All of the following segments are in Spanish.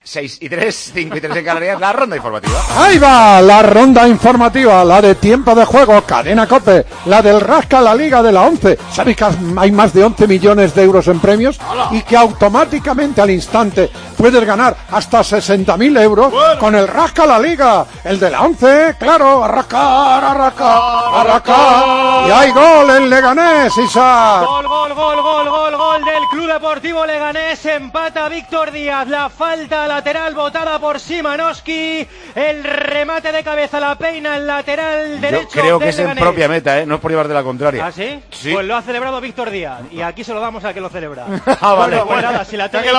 6 y 3, 5 y 3 en Canarias, la ronda informativa. Ahí va la ronda informativa, la de tiempo de juego, Cadena COPE, la del Rasca la Liga de la 11. ¿Sabéis que hay más de 11 millones de euros en premios? ¡Hola! Y que automáticamente al instante puedes ganar hasta 60.000 euros con el Rasca la Liga, el de la 11, claro, arrancar. Y hay gol en Leganés, Isaac. Gol del Club Deportivo Leganés, empata Víctor Díaz, la falta lateral botada por Szymanowski, el remate de cabeza, la peina el lateral derecho. Yo creo que es Leganés. En propia meta, no es por llevar de la contraria. ¿Ah, sí? Sí. Pues lo ha celebrado Víctor Díaz y aquí se lo damos al que lo celebra. Vale. Bueno, pues nada, si la tiene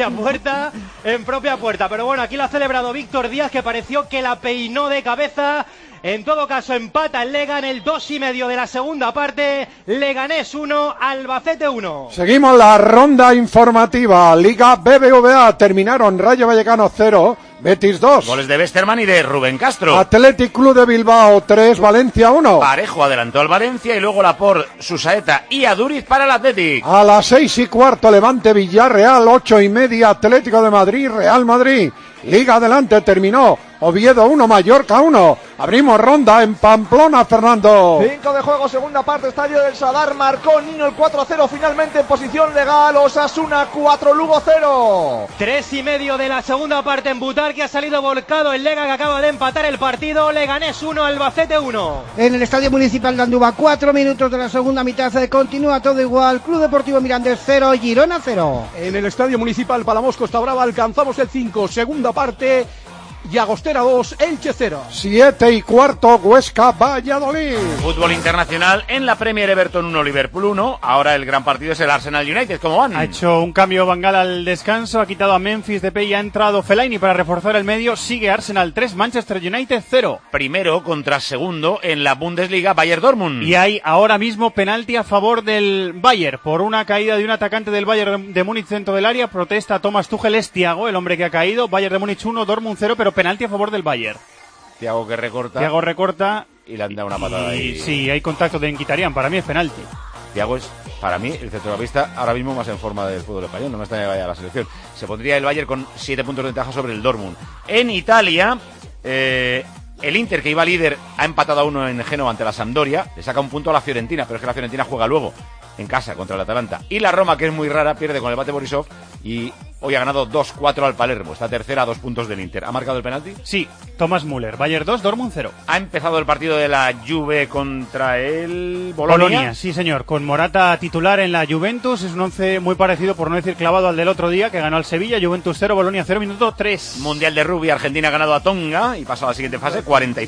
en propia puerta, pero bueno, aquí lo ha celebrado Víctor Díaz, que pareció que la peinó de cabeza. En todo caso, empata el Lega en el 2,5 de la segunda parte. Leganés 1, Albacete 1. Seguimos la ronda informativa. Liga BBVA, terminaron Rayo Vallecano 0, Betis 2. Goles de Westerman y de Rubén Castro. Athletic Club de Bilbao 3, Valencia 1. Parejo adelantó al Valencia y luego Laporte, Susaeta y Aduriz para el Athletic. A las 6:15, Levante Villarreal, 8:30, Atlético de Madrid, Real Madrid. Liga adelante, terminó Oviedo 1, Mallorca 1. Abrimos ronda en Pamplona, Fernando. 5 de juego, segunda parte, Estadio del Sadar, marcó Nino el 4-0, finalmente en posición legal, Osasuna 4, Lugo 0. 3,5 de la segunda parte en Butar, que ha salido volcado el Lega, que acaba de empatar el partido. Leganés 1, Albacete 1. En el Estadio Municipal de Andúba, 4 minutos de la segunda mitad, continúa todo igual. Club Deportivo Mirandés 0, Girona 0. En el Estadio Municipal Palamos Costa Brava alcanzamos el 5, segunda parte, Llagostera 2, Elche 0. 7:15, Huesca Valladolid. Fútbol internacional en la Premier, Everton 1, Liverpool 1. Ahora el gran partido es el Arsenal United. ¿Cómo van? Ha hecho un cambio Van Gaal al descanso, ha quitado a Memphis Depay y ha entrado Fellaini para reforzar el medio. Sigue Arsenal 3, Manchester United 0. Primero contra segundo en la Bundesliga, Bayern Dortmund. Y hay ahora mismo penalti a favor del Bayern por una caída de un atacante del Bayern de Múnich dentro del área. Protesta Thomas Tuchel, es Thiago, el hombre que ha caído. Bayern de Múnich 1, Dortmund 0, pero penalti a favor del Bayern. Thiago que recorta. Thiago recorta. Y le han dado una patada ahí. Sí, hay contacto de Mkhitaryan, para mí es penalti. Thiago es, para mí, el centrocampista ahora mismo más en forma del fútbol español. No me extraña que vaya a la selección. Se pondría el Bayern con 7 puntos de ventaja sobre el Dortmund. En Italia, el Inter, que iba líder, ha empatado a 1 en Génova ante la Sampdoria. Le saca un punto a la Fiorentina, pero es que la Fiorentina juega luego en casa contra el Atalanta. Y la Roma, que es muy rara, pierde con el Bate Borisov y hoy ha ganado 2-4 al Palermo. Está tercera a 2 puntos del Inter. ¿Ha marcado el penalti? Sí, Thomas Müller. Bayern 2, Dortmund 0. Ha empezado el partido de la Juve contra el Bolonia. Sí, señor. Con Morata titular en la Juventus. Es un 11 muy parecido, por no decir clavado, al del otro día, que ganó al Sevilla. Juventus 0, Bolonia 0, minuto 3. Mundial de Rugby. Argentina ha ganado a Tonga y pasa a la siguiente fase,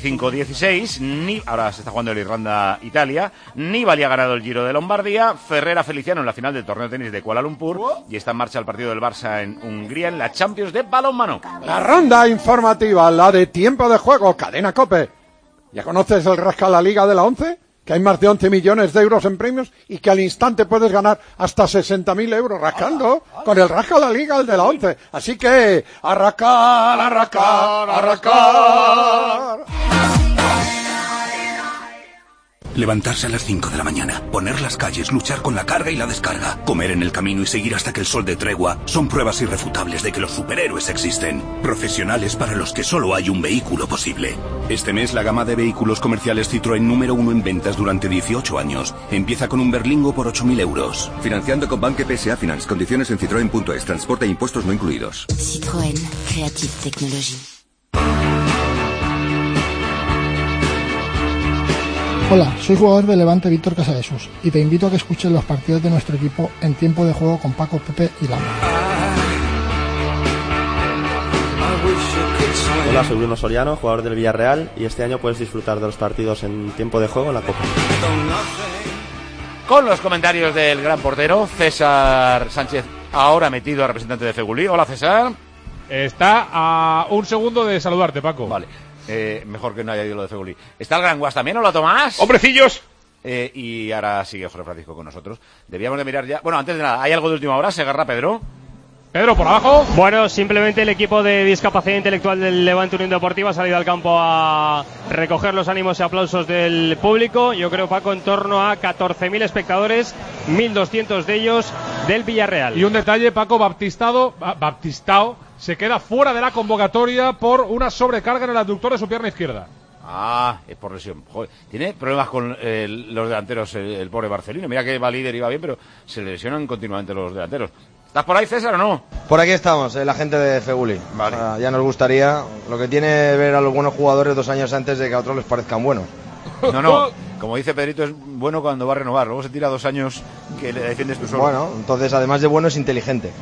45-16. Ahora se está jugando el Irlanda-Italia. Nibali ha ganado el Giro de Lombardía. Ferrera Feliciano en la final del torneo de tenis de Kuala Lumpur. Y está en marcha el partido del Barça en Hungría en la Champions de balonmano. La ronda informativa, la de tiempo de juego, Cadena COPE. ¿Ya conoces el Rasca la Liga de la 11? Que hay más de 11 millones de euros en premios y que al instante puedes ganar hasta 60.000 euros rascando con el Rasca la Liga, el de la 11. Así que, arrancar. Levantarse a las 5 de la mañana, poner las calles, luchar con la carga y la descarga, comer en el camino y seguir hasta que el sol dé tregua, son pruebas irrefutables de que los superhéroes existen. Profesionales para los que solo hay un vehículo posible. Este mes la gama de vehículos comerciales Citroën número 1 en ventas durante 18 años. Empieza con un Berlingo por 8.000 euros. Financiando con Banque PSA Finance. Condiciones en citroen.es. Transporte e impuestos no incluidos. Citroën. Creative Technology. Hola, soy jugador de Levante Víctor Casadesus y te invito a que escuches los partidos de nuestro equipo en tiempo de juego con Paco, Pepe y Lama. Hola, soy Bruno Soriano, jugador del Villarreal, y este año puedes disfrutar de los partidos en tiempo de juego en la Copa. Con los comentarios del gran portero César Sánchez, ahora metido a representante de Fegulí. Hola, César. Está a un segundo de saludarte, Paco. Vale. Mejor que no haya ido lo de Fegulí. ¿Está el Gran Guas también? ¿Hola, Tomás? ¡Hombrecillos! Y ahora sigue José Francisco con nosotros. Debíamos de mirar ya... Bueno, antes de nada, ¿hay algo de última hora? ¿Se agarra Pedro? Pedro, por abajo. Bueno, simplemente el equipo de discapacidad intelectual del Levante Unión Deportiva ha salido al campo a recoger los ánimos y aplausos del público. Yo creo, Paco, en torno a 14.000 espectadores, 1.200 de ellos del Villarreal. Y un detalle, Paco, Baptistao se queda fuera de la convocatoria por una sobrecarga en el abductor de su pierna izquierda. Es por lesión. Joder, tiene problemas con los delanteros el pobre Marcelino. Mira que va líder y va bien, pero se lesionan continuamente los delanteros. ¿Estás por ahí, César, o no? Por aquí estamos, la gente de Feguli. Vale. Ya nos gustaría, lo que tiene ver a los buenos jugadores 2 años antes de que a otros les parezcan buenos. No, como dice Pedrito, es bueno cuando va a renovar. Luego se tira 2 años que le defiendes tú solo. Bueno, entonces además de bueno es inteligente.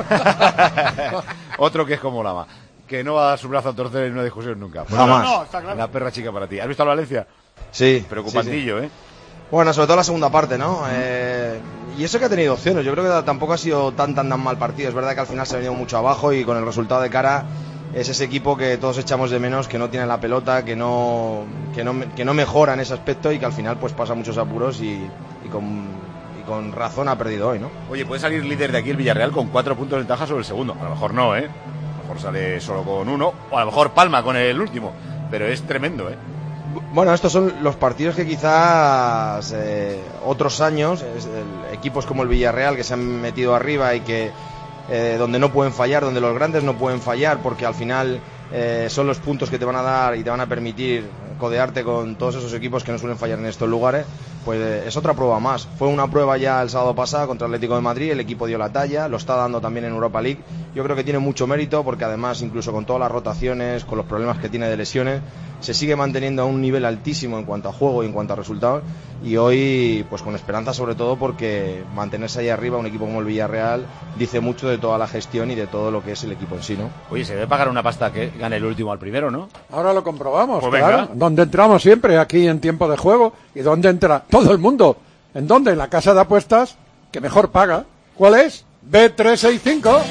Otro que es como Lama, que no va a dar su brazo a torcer en una discusión nunca. Jamás. No, está claro. La perra chica para ti. ¿Has visto al Valencia? Sí. Preocupantillo, sí. Bueno, sobre todo la segunda parte, ¿no? Y eso que ha tenido opciones. Yo creo que tampoco ha sido tan mal partido. Es verdad que al final se ha venido mucho abajo y con el resultado de cara es ese equipo que todos echamos de menos, que no tiene la pelota, que no mejora en ese aspecto y que al final pues pasa muchos apuros y con razón ha perdido hoy, ¿no? Oye, puede salir líder de aquí el Villarreal con 4 puntos de ventaja sobre el segundo. A lo mejor no, A lo mejor sale solo con 1, o a lo mejor palma con el último. Pero es tremendo, Bueno, estos son los partidos que quizás otros años, equipos como el Villarreal que se han metido arriba y que donde no pueden fallar, donde los grandes no pueden fallar, porque al final son los puntos que te van a dar y te van a permitir codearte con todos esos equipos que no suelen fallar en estos lugares, pues es otra prueba más. Fue una prueba ya el sábado pasado contra el Atlético de Madrid, el equipo dio la talla, lo está dando también en Europa League. Yo creo que tiene mucho mérito porque además, incluso con todas las rotaciones, con los problemas que tiene de lesiones, se sigue manteniendo a un nivel altísimo en cuanto a juego y en cuanto a resultados, y hoy pues con esperanza, sobre todo porque mantenerse ahí arriba un equipo como el Villarreal dice mucho de toda la gestión y de todo lo que es el equipo en sí, ¿no? Oye, se debe pagar una pasta que gane el último al primero, ¿no? Ahora lo comprobamos, pues claro. Donde entramos siempre, aquí en tiempo de juego, y donde entra todo el mundo. ¿En dónde? En la casa de apuestas que mejor paga. ¿Cuál es? B365.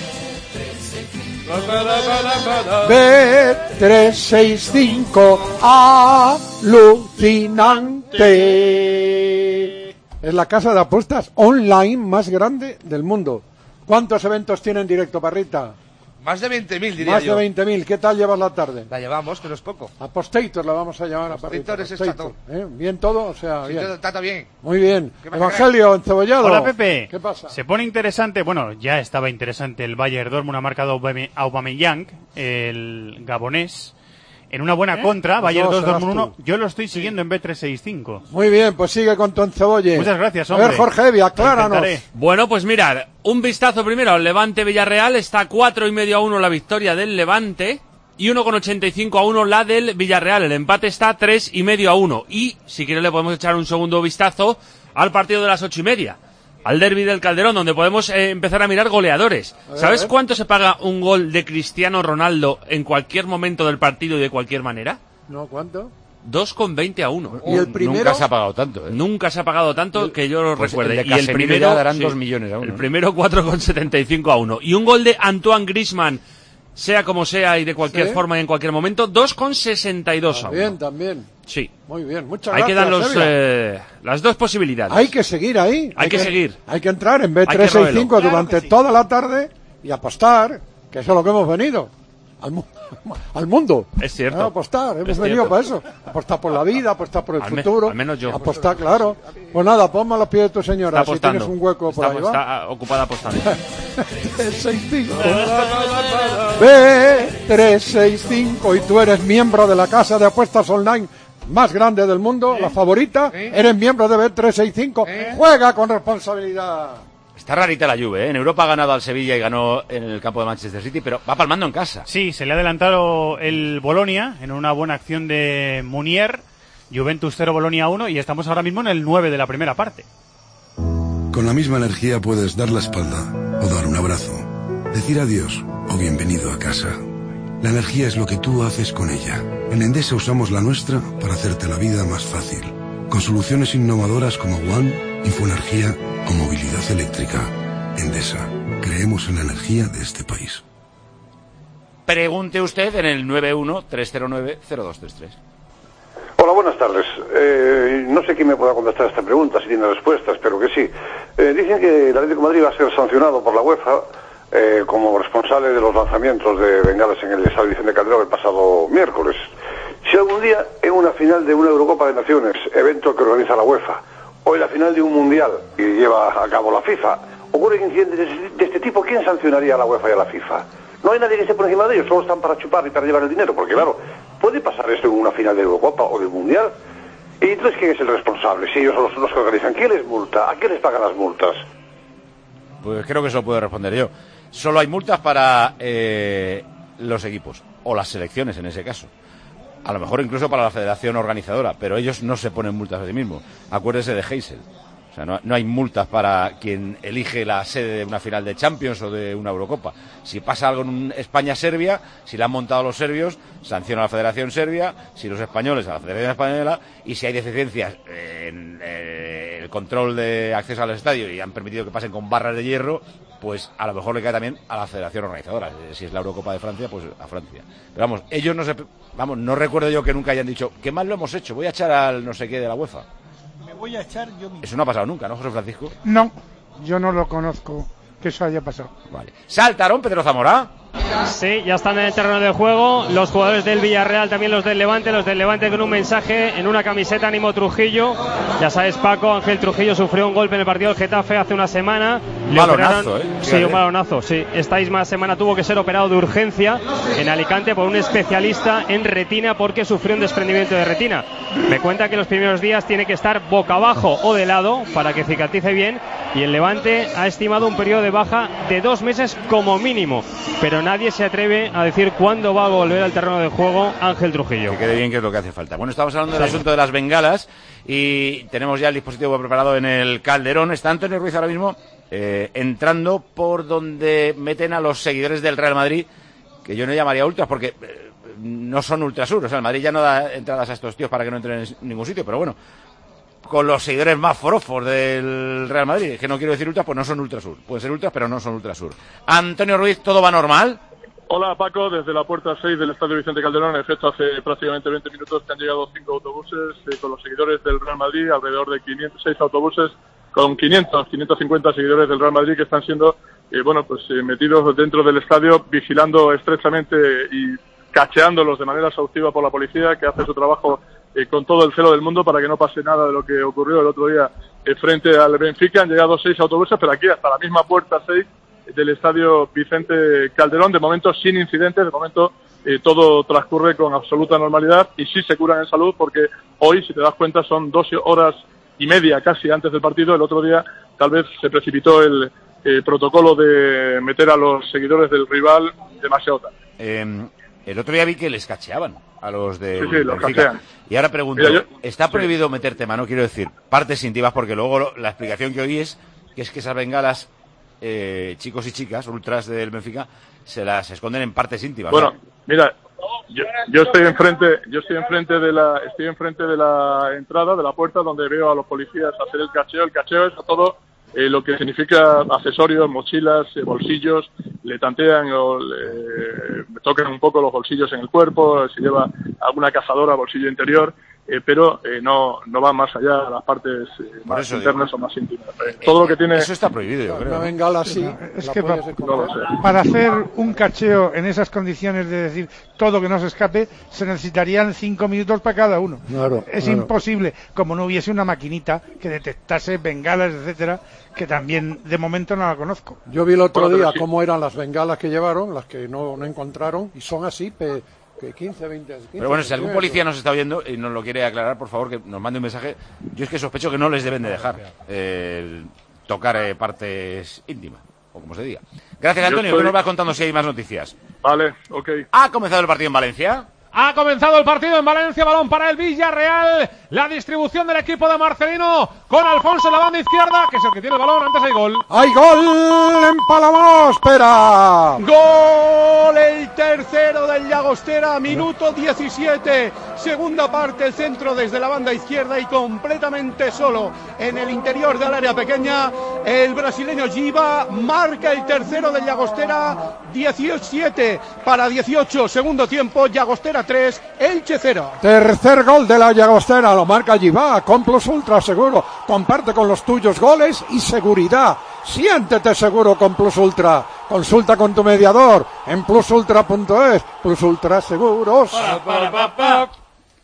B365, alucinante. Es la casa de apuestas online más grande del mundo. ¿Cuántos eventos tiene en directo, Parrita? Más de 20.000, diría Más yo. de 20.000. ¿Qué tal llevas la tarde? La llevamos, pero es poco. Apostator la vamos a llamar a Parrita. Apostator es el chato. ¿Bien todo? O sea, Sí, bien. todo está bien. Muy bien. ¿Qué pasa, Evangelio, encebollado. Hola, Pepe. ¿Qué pasa? Se pone interesante, bueno, ya estaba interesante el Bayern Dortmund, ha marcado Aubameyang, el gabonés, en una buena contra, Bayern 2, Dortmund 1. Yo lo estoy siguiendo en B365. Muy bien, pues sigue con tu encebolle. Muchas gracias, A hombre. ver, Jorge Evi, acláranos. Bueno, pues mirad, un vistazo primero al Levante-Villarreal. Está 4,5-1 la victoria del Levante y 1,85-1 la del Villarreal. El empate está 3,5-1. Y, si quiere, le podemos echar un segundo vistazo al partido de las 8:30. Al derbi del Calderón, donde podemos empezar a mirar goleadores. ¿Sabes cuánto se paga un gol de Cristiano Ronaldo en cualquier momento del partido y de cualquier manera? No, ¿cuánto? 2,20-1. ¿Y el primero? Nunca se ha pagado tanto, Nunca se ha pagado tanto que yo lo pues recuerde. el de Y el Casemiro primero ya darán 2 millones a uno, El ¿no? primero 4,75-1. Y un gol de Antoine Griezmann, sea como sea y de cualquier Sí. forma y en cualquier momento, 2,62-1. Bien, también. Sí. Muy bien, muchas Ahí gracias. quedan Sevilla. las dos posibilidades. Hay que seguir ahí. Hay que seguir. Hay que entrar en Hay que B365 roerlo. durante toda la tarde y apostar, que eso es lo que hemos venido. Al mundo. Es cierto. Apostar, hemos Es venido cierto. para eso. Apostar por la vida, apostar por el Al futuro. menos yo. Apostar, claro. Pues nada, ponme a los pies de tu señora. Está Si tienes apostando. un hueco por ahí, ¿va? Está ocupada apostando. 365. B365 y tú eres miembro de la casa de apuestas online más grande del mundo, la favorita. Eres miembro de B365. Juega con responsabilidad. Está rarita la Juve, ¿eh? En Europa ha ganado al Sevilla y ganó en el campo de Manchester City, pero va palmando en casa. Sí, se le ha adelantado el Bolonia en una buena acción de Munier. Juventus 0, Bolonia 1 y estamos ahora mismo en el 9 de la primera parte. Con la misma energía puedes dar la espalda o dar un abrazo, decir adiós o bienvenido a casa. La energía es lo que tú haces con ella. En Endesa usamos la nuestra para hacerte la vida más fácil. Con soluciones innovadoras como One, Infoenergía o movilidad eléctrica. Endesa, creemos en la energía de este país. Pregunte usted en el 91-309-0233. Hola, buenas tardes. No sé quién me pueda contestar esta pregunta, si tiene respuesta, espero que sí. Dicen que el Atlético de Madrid va a ser sancionado por la UEFA como responsable de los lanzamientos de bengalas en el Estadio Vicente Calderón el pasado miércoles. Si algún día en una final de una Eurocopa de Naciones, evento que organiza la UEFA, o en la final de un Mundial que lleva a cabo la FIFA, ocurren incidentes de este tipo, ¿quién sancionaría a la UEFA y a la FIFA? No hay nadie que esté por encima de ellos, solo están para chupar y para llevar el dinero, porque claro, puede pasar esto en una final de Eurocopa o del Mundial. Y entonces, ¿quién es el responsable? Si ellos son los que organizan, ¿quién les multa? ¿A quién les pagan las multas? Pues creo que eso lo puedo responder yo. Solo hay multas para los equipos, o las selecciones en ese caso. A lo mejor incluso para la federación organizadora, pero ellos no se ponen multas a sí mismos. Acuérdese de Heysel. O sea, no hay multas para quien elige la sede de una final de Champions o de una Eurocopa. Si pasa algo en España-Serbia, si la han montado los serbios, sanciona a la Federación Serbia, si los españoles a la Federación Española, y si hay deficiencias en el control de acceso al estadio y han permitido que pasen con barras de hierro, pues a lo mejor le cae también a la Federación Organizadora. Si es la Eurocopa de Francia, pues a Francia. Pero vamos, ellos no recuerdo yo que nunca hayan dicho, qué mal lo hemos hecho, voy a echar al no sé qué de la UEFA. Me voy a echar yo mismo. Eso no ha pasado nunca, ¿no, José Francisco? No, yo no lo conozco que eso haya pasado. Vale. ¿Saltaron, Pedro Zamora? Sí, ya están en el terreno de juego los jugadores del Villarreal, también los del Levante con un mensaje en una camiseta, ánimo Trujillo. Ya sabes, Paco, Ángel Trujillo sufrió un golpe en el partido del Getafe hace una semana. Balonazo, Sí, un balonazo, sí. Esta misma semana tuvo que ser operado de urgencia en Alicante por un especialista en retina porque sufrió un desprendimiento de retina. Me cuenta que los primeros días tiene que estar boca abajo o de lado para que cicatrice bien, y el Levante ha estimado un periodo de baja de 2 meses como mínimo, pero nadie se atreve a decir cuándo va a volver al terreno de juego Ángel Trujillo. Que quede bien, que es lo que hace falta. Bueno, estamos hablando del asunto de las bengalas y tenemos ya el dispositivo preparado en el Calderón. Está Antonio Ruiz ahora mismo entrando por donde meten a los seguidores del Real Madrid, que yo no llamaría ultras porque no son ultrasur. O sea, el Madrid ya no da entradas a estos tíos para que no entren en ningún sitio, pero bueno, con los seguidores más forofos del Real Madrid, que no quiero decir ultras, pues no son ultrasur. Pueden ser ultras, pero no son ultrasur. Antonio Ruiz, ¿todo va normal? Hola Paco, desde la puerta 6 del Estadio Vicente Calderón. En efecto, hace prácticamente 20 minutos que han llegado 5 autobuses con los seguidores del Real Madrid, alrededor de 6 autobuses con 550 seguidores del Real Madrid que están siendo metidos dentro del estadio, vigilando estrechamente y cacheándolos de manera exhaustiva por la policía, que hace su trabajo con todo el celo del mundo para que no pase nada de lo que ocurrió el otro día frente al Benfica. Han llegado 6 autobuses, pero aquí hasta la misma puerta 6 del Estadio Vicente Calderón, de momento sin incidentes, de momento todo transcurre con absoluta normalidad y sí se curan en salud, porque hoy, si te das cuenta, son 2 horas y media casi antes del partido. El otro día tal vez se precipitó el protocolo de meter a los seguidores del rival demasiado tarde. El otro día vi que les cacheaban a los de sí, los cachean. Y ahora pregunto, ¿está prohibido meterte mano? Quiero decir, partes íntimas, porque luego la explicación que oí es que esas bengalas, chicos y chicas, ultras del Benfica, se las esconden en partes íntimas. Bueno, ¿no? Mira, yo estoy enfrente de la entrada, de la puerta, donde veo a los policías hacer el cacheo. El cacheo es todo lo que significa accesorios, mochilas, bolsillos. Le tantean o me tocan un poco los bolsillos en el cuerpo, se lleva alguna cazadora, bolsillo interior, pero no va más allá a las partes más internas o más íntimas. Todo lo que tiene... Eso está prohibido, yo creo. Una bengala así. Es que para hacer un cacheo en esas condiciones de decir todo que no se escape, se necesitarían 5 minutos para cada uno. Claro, es imposible, como no hubiese una maquinita que detectase bengalas, etcétera, que también de momento no la conozco. Yo vi el otro día cómo eran las bengalas que llevaron, las que no encontraron, y son así, que 15, 20... 15, pero bueno, si algún policía nos está viendo y nos lo quiere aclarar, por favor, que nos mande un mensaje. Yo es que sospecho que no les deben de dejar tocar partes íntimas, o como se diga. Gracias, Antonio, que nos vas contando si hay más noticias. Vale, ok. ¿Ha comenzado el partido en Valencia? Ha comenzado el partido en Valencia, balón para el Villarreal, la distribución del equipo de Marcelino con Alfonso en la banda izquierda, que es el que tiene el balón. Antes hay gol. ¡Hay gol en Palamós! ¡Espera! ¡Gol! El tercero del Llagostera, minuto 17, segunda parte, el centro desde la banda izquierda y completamente solo en el interior del área pequeña. El brasileño Giba marca el tercero del Llagostera, 17 para 18, segundo tiempo, Llagostera 3, Elche 0. Tercer gol de la Llagostera, lo marca Givá, con Plus Ultra seguro. Comparte con los tuyos goles y seguridad. Siéntete seguro con Plus Ultra. Consulta con tu mediador en plusultra.es. Plus Ultra Seguros.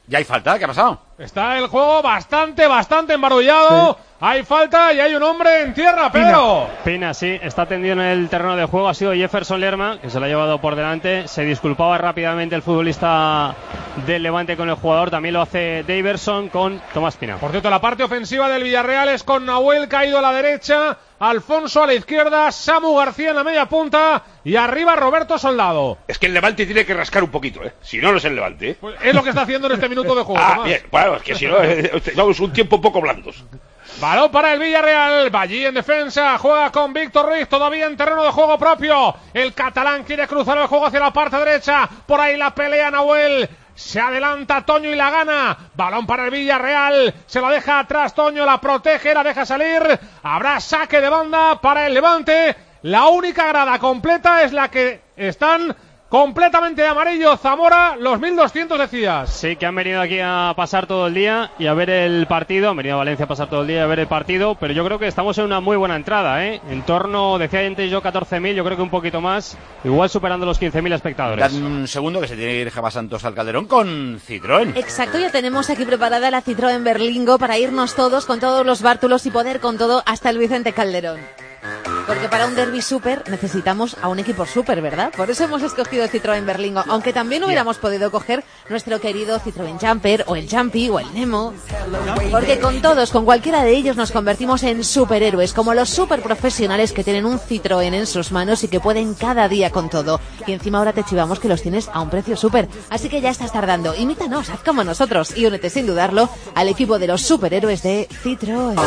¿Ya hay falta? ¿Qué ha pasado? Está el juego bastante embarullado. Sí. Hay falta y hay un hombre en tierra, Pedro. Pina, sí, está tendido en el terreno de juego. Ha sido Jefferson Lerma, que se lo ha llevado por delante. Se disculpaba rápidamente el futbolista del Levante con el jugador. También lo hace Daverson con Tomás Pina. Por cierto, la parte ofensiva del Villarreal es con Nahuel caído a la derecha, Alfonso a la izquierda, Samu García en la media punta y arriba Roberto Soldado. Es que el Levante tiene que rascar un poquito, si no, no es el Levante. Pues es lo que está haciendo en este minuto de juego. Bien, bueno, es que si no, vamos un tiempo poco blandos. Balón para el Villarreal, Ballí en defensa, juega con Víctor Ruiz, todavía en terreno de juego propio. El catalán quiere cruzar el juego hacia la parte derecha, por ahí la pelea Nahuel. Se adelanta Toño y la gana. Balón para el Villarreal. Se la deja atrás Toño, la protege, la deja salir. Habrá saque de banda para el Levante. La única grada completa es la que están completamente de amarillo. Zamora, los 1200 decías. Sí, que han venido aquí a pasar todo el día y a ver el partido. Han venido a Valencia a pasar todo el día y a ver el partido. Pero yo creo que estamos en una muy buena entrada, En torno, decía antes yo, 14.000. Yo creo que un poquito más. Igual superando los 15.000 espectadores. Dan un segundo que se tiene que ir Gemma Santos al Calderón con Citroën. Exacto, ya tenemos aquí preparada la Citroën Berlingo para irnos todos con todos los bártulos y poder con todo hasta el Vicente Calderón. Porque para un derbi super necesitamos a un equipo super, ¿verdad? Por eso hemos escogido Citroën Berlingo, aunque también hubiéramos podido coger nuestro querido Citroën Jumper o el Jumpy o el Nemo. Porque con todos, con cualquiera de ellos nos convertimos en superhéroes, como los super profesionales que tienen un Citroën en sus manos y que pueden cada día con todo. Y encima ahora te chivamos que los tienes a un precio super. Así que ya estás tardando. Imítanos, haz como nosotros y únete sin dudarlo al equipo de los superhéroes de Citroën.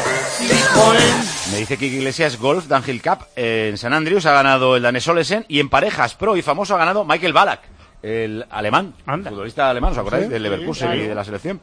Me dice que Iglesias Golf Downhill Cup en San Andrews ha ganado el danés Olesen y en parejas pro y famoso ha ganado Michael Ballack, el alemán, futbolista alemán, ¿os acordáis? Del Leverkusen y de la selección.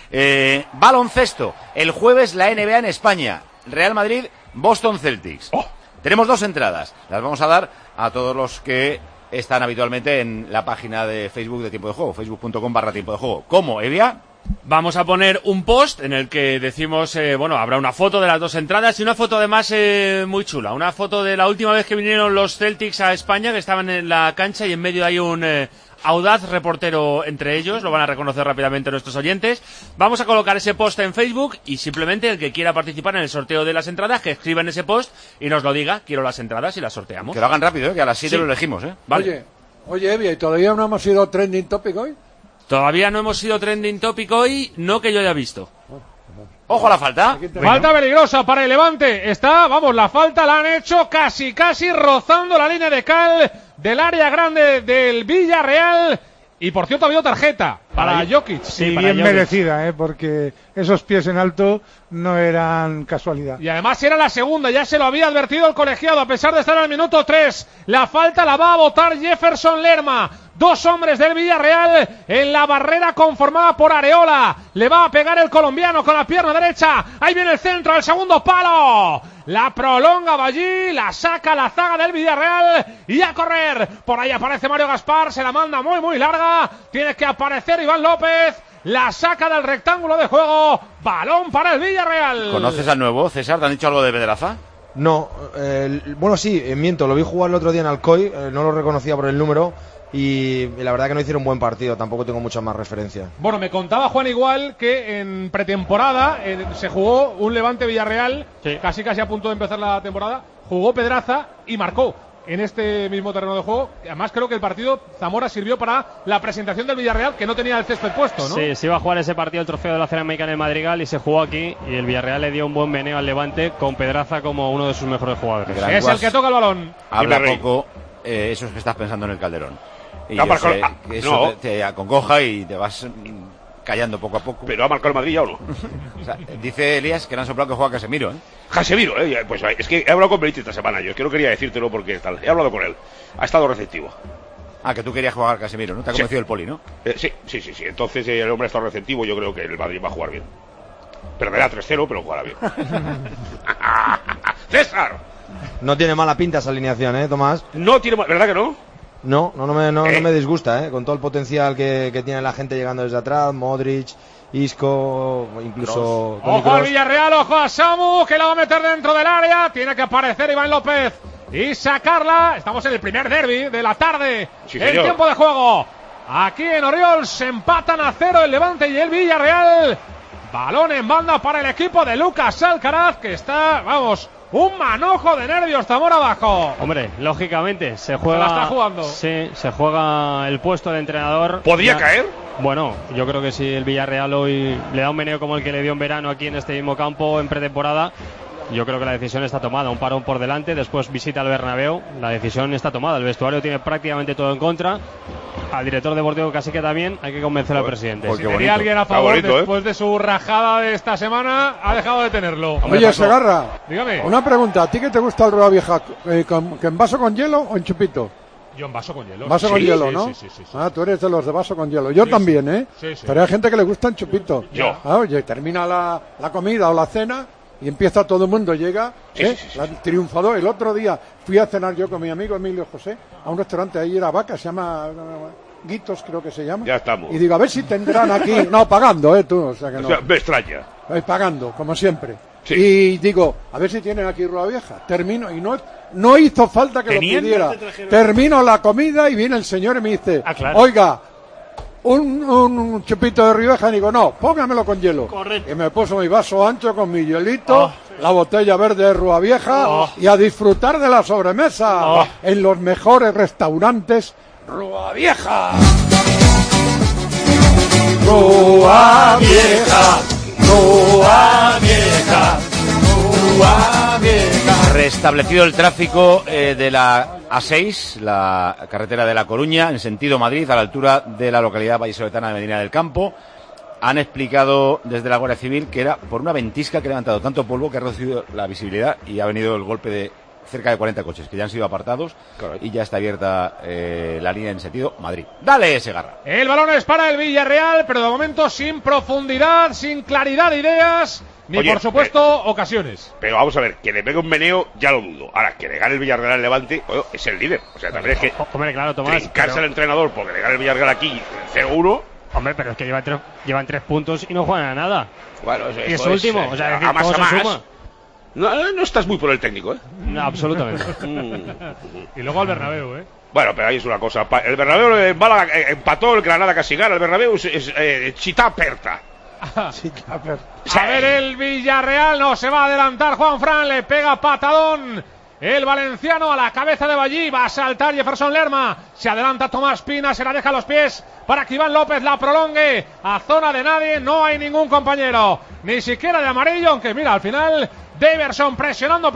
Baloncesto, el jueves la NBA en España, Real Madrid, Boston Celtics. Tenemos 2 entradas, las vamos a dar a todos los que están habitualmente en la página de Facebook de Tiempo de Juego, facebook.com/Tiempo de Juego. ¿Cómo, Evia? Vamos a poner un post en el que decimos, habrá una foto de las 2 entradas y una foto además muy chula. Una foto de la última vez que vinieron los Celtics a España, que estaban en la cancha y en medio hay un audaz reportero entre ellos. Lo van a reconocer rápidamente nuestros oyentes. Vamos a colocar ese post en Facebook y simplemente el que quiera participar en el sorteo de las entradas, que escriba en ese post y nos lo diga, quiero las entradas y las sorteamos. Que lo hagan rápido, que a las 7 lo elegimos. Vale. Oye, Evia, ¿y todavía no hemos ido trending topic hoy? Todavía no hemos sido trending topic hoy, no que yo haya visto. Ojo a la falta. Falta peligrosa para el Levante. La falta la han hecho casi rozando la línea de cal del área grande del Villarreal. Y por cierto ha habido tarjeta para Jokic. Sí, bien merecida, porque esos pies en alto no eran casualidad. Y además era la segunda, ya se lo había advertido el colegiado, a pesar de estar al minuto 3. La falta la va a botar Jefferson Lerma. 2 hombres del Villarreal en la barrera conformada por Areola. Le va a pegar el colombiano con la pierna derecha. Ahí viene el centro, el segundo palo. La prolonga Ballí, la saca la zaga del Villarreal y a correr. Por ahí aparece Mario Gaspar, se la manda muy larga. Tiene que aparecer Iván López. La saca del rectángulo de juego. Balón para el Villarreal. ¿Conoces al nuevo, César? ¿Te han dicho algo de Pedraza? No, sí, miento, lo vi jugar el otro día en Alcoy, no lo reconocía por el número. Y la verdad que no hicieron un buen partido, tampoco tengo mucha más referencia. Bueno, me contaba Juan igual que en pretemporada se jugó un Levante Villarreal, casi a punto de empezar la temporada, jugó Pedraza y marcó en este mismo terreno de juego. Además creo que el partido Zamora sirvió para la presentación del Villarreal, que no tenía el césped puesto, ¿no? Sí, se iba a jugar ese partido el trofeo de la Cerámica en el Madrigal y se jugó aquí y el Villarreal le dio un buen meneo al Levante con Pedraza como uno de sus mejores jugadores. Es el que toca el balón. Habla poco, eso es que estás pensando en el Calderón. Y eso te acongoja y te vas callando poco a poco. ¿Pero ha marcado el Madrid ya o no? O sea, dice Elías que no han soplado que juega Casemiro, Casemiro, pues es que he hablado con Benítez esta semana. Yo es que no quería decírtelo porque tal. He hablado con él. Ha estado receptivo. Que tú querías jugar Casemiro, ¿no? Te ha convencido el Poli, ¿no? Sí. Entonces el hombre ha estado receptivo. Yo creo que el Madrid va a jugar bien. Perderá 3-0, pero jugará bien. ¡César! No tiene mala pinta esa alineación, Tomás. No tiene mala... ¿Verdad que no? No me disgusta, con todo el potencial que tiene la gente llegando desde atrás, Modric, Isco, incluso... Ojo al Villarreal, ojo a Samu, que la va a meter dentro del área, tiene que aparecer Iván López y sacarla. Estamos en el primer derbi de la tarde, en tiempo de juego. Aquí en Oriols se empatan a 0 el Levante y el Villarreal. Balón en banda para el equipo de Lucas Alcaraz, que está, vamos, un manojo de nervios Zamora abajo. Hombre, lógicamente, se juega. Se la está jugando. Sí, se juega el puesto del entrenador. ¿Podría caer? Bueno, yo creo que si el Villarreal hoy le da un meneo como el que le dio en verano aquí en este mismo campo en pretemporada, yo creo que la decisión está tomada. Un parón por delante, después visita al Bernabéu. La decisión está tomada. El vestuario tiene prácticamente todo en contra. Al director deportivo Cacique también hay que convencer al presidente. Si tenía alguien a favor después de su rajada de esta semana, ha dejado de tenerlo. Oye, Segarra, dígame. Una pregunta. ¿A ti qué te gusta el Rua Vieja? ¿Que en vaso con hielo o en chupito? Yo en vaso con hielo. Vaso con hielo, ¿no? Sí. Ah, tú eres de los de vaso con hielo. Yo también, ¿eh? Sí. Pero hay gente que le gusta en chupito. Yo. Ah, oye, termina la comida o la cena y empieza todo el mundo, llega, triunfador. El otro día fui a cenar yo con mi amigo Emilio José a un restaurante, ahí era Vaca, se llama Guitos, creo que se llama. Ya estamos. Y digo, a ver si tendrán aquí, no, pagando, tú, o sea que no. O sea, me extraña. Pagando, como siempre. Sí. Y digo, a ver si tienen aquí Rua Vieja. Termino y no hizo falta que lo pidiera. Termino la comida y viene el señor y me dice, claro. Oiga, un chupito de Rioja, y digo, no, póngamelo con hielo. Correcto. Y me puso mi vaso ancho con mi hielito, la botella verde de Rua Vieja, y a disfrutar de la sobremesa en los mejores restaurantes Rua Vieja. Rua Vieja, Rua Vieja, Rua Vieja. Restablecido el tráfico de la A6, la carretera de La Coruña, en sentido Madrid, a la altura de la localidad vallisoletana de Medina del Campo. Han explicado desde la Guardia Civil que era por una ventisca que ha levantado tanto polvo que ha reducido la visibilidad y ha venido el golpe de cerca de 40 coches que ya han sido apartados. Correcto. Y ya está abierta la línea en sentido Madrid. Dale, Segarra. El balón es para el Villarreal, pero de momento sin profundidad, sin claridad de ideas, ni por supuesto ocasiones. Pero vamos a ver, que le pegue un meneo ya lo dudo. Ahora, que le gane el Villarreal al Levante, es el líder. O sea, también es que hombre, claro, Tomás, trincarse al entrenador porque le gane el Villarreal aquí 0-1. Hombre, pero es que llevan 3 puntos y no juegan a nada. Bueno, y es último, o sea, a más. No estás muy por el técnico, ¿eh? No, absolutamente. Y luego al Bernabéu, ¿eh? Bueno, pero ahí es una cosa. El Bernabéu en Málaga empató, el Granada casi gana. El Bernabéu es chita aperta. A ver, el Villarreal no se va a adelantar. Juanfran le pega patadón. El valenciano a la cabeza de Ballí. Va a saltar Jefferson Lerma. Se adelanta Tomás Pina. Se la deja a los pies para que Iván López la prolongue a zona de nadie. No hay ningún compañero, ni siquiera de amarillo. Aunque mira, al final Daverson presionando.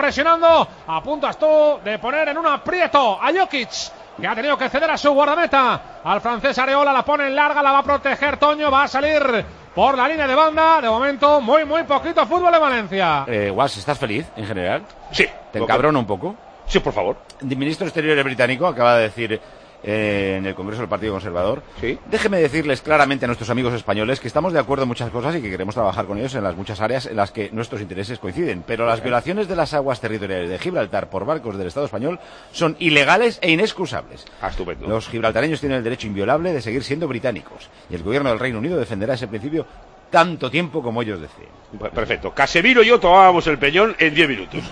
A punto tú de poner en un aprieto a Jokic, que ha tenido que ceder a su guardameta. Al francés Areola la pone en larga. La va a proteger Toño. Va a salir por la línea de banda. De momento muy poquito fútbol en Valencia. Guas, ¿estás feliz en general? Sí. ¿Te encabrona un poco? Sí, por favor. El ministro Exteriores británico acaba de decir en el Congreso del Partido Conservador. Sí. Déjeme decirles claramente a nuestros amigos españoles que estamos de acuerdo en muchas cosas y que queremos trabajar con ellos en las muchas áreas en las que nuestros intereses coinciden. Pero las violaciones de las aguas territoriales de Gibraltar por barcos del Estado español son ilegales e inexcusables. Estupendo. Los gibraltareños tienen el derecho inviolable de seguir siendo británicos. Y el gobierno del Reino Unido defenderá ese principio tanto tiempo como ellos deseen. Perfecto. Casemiro y yo tomábamos el peñón en 10 minutos.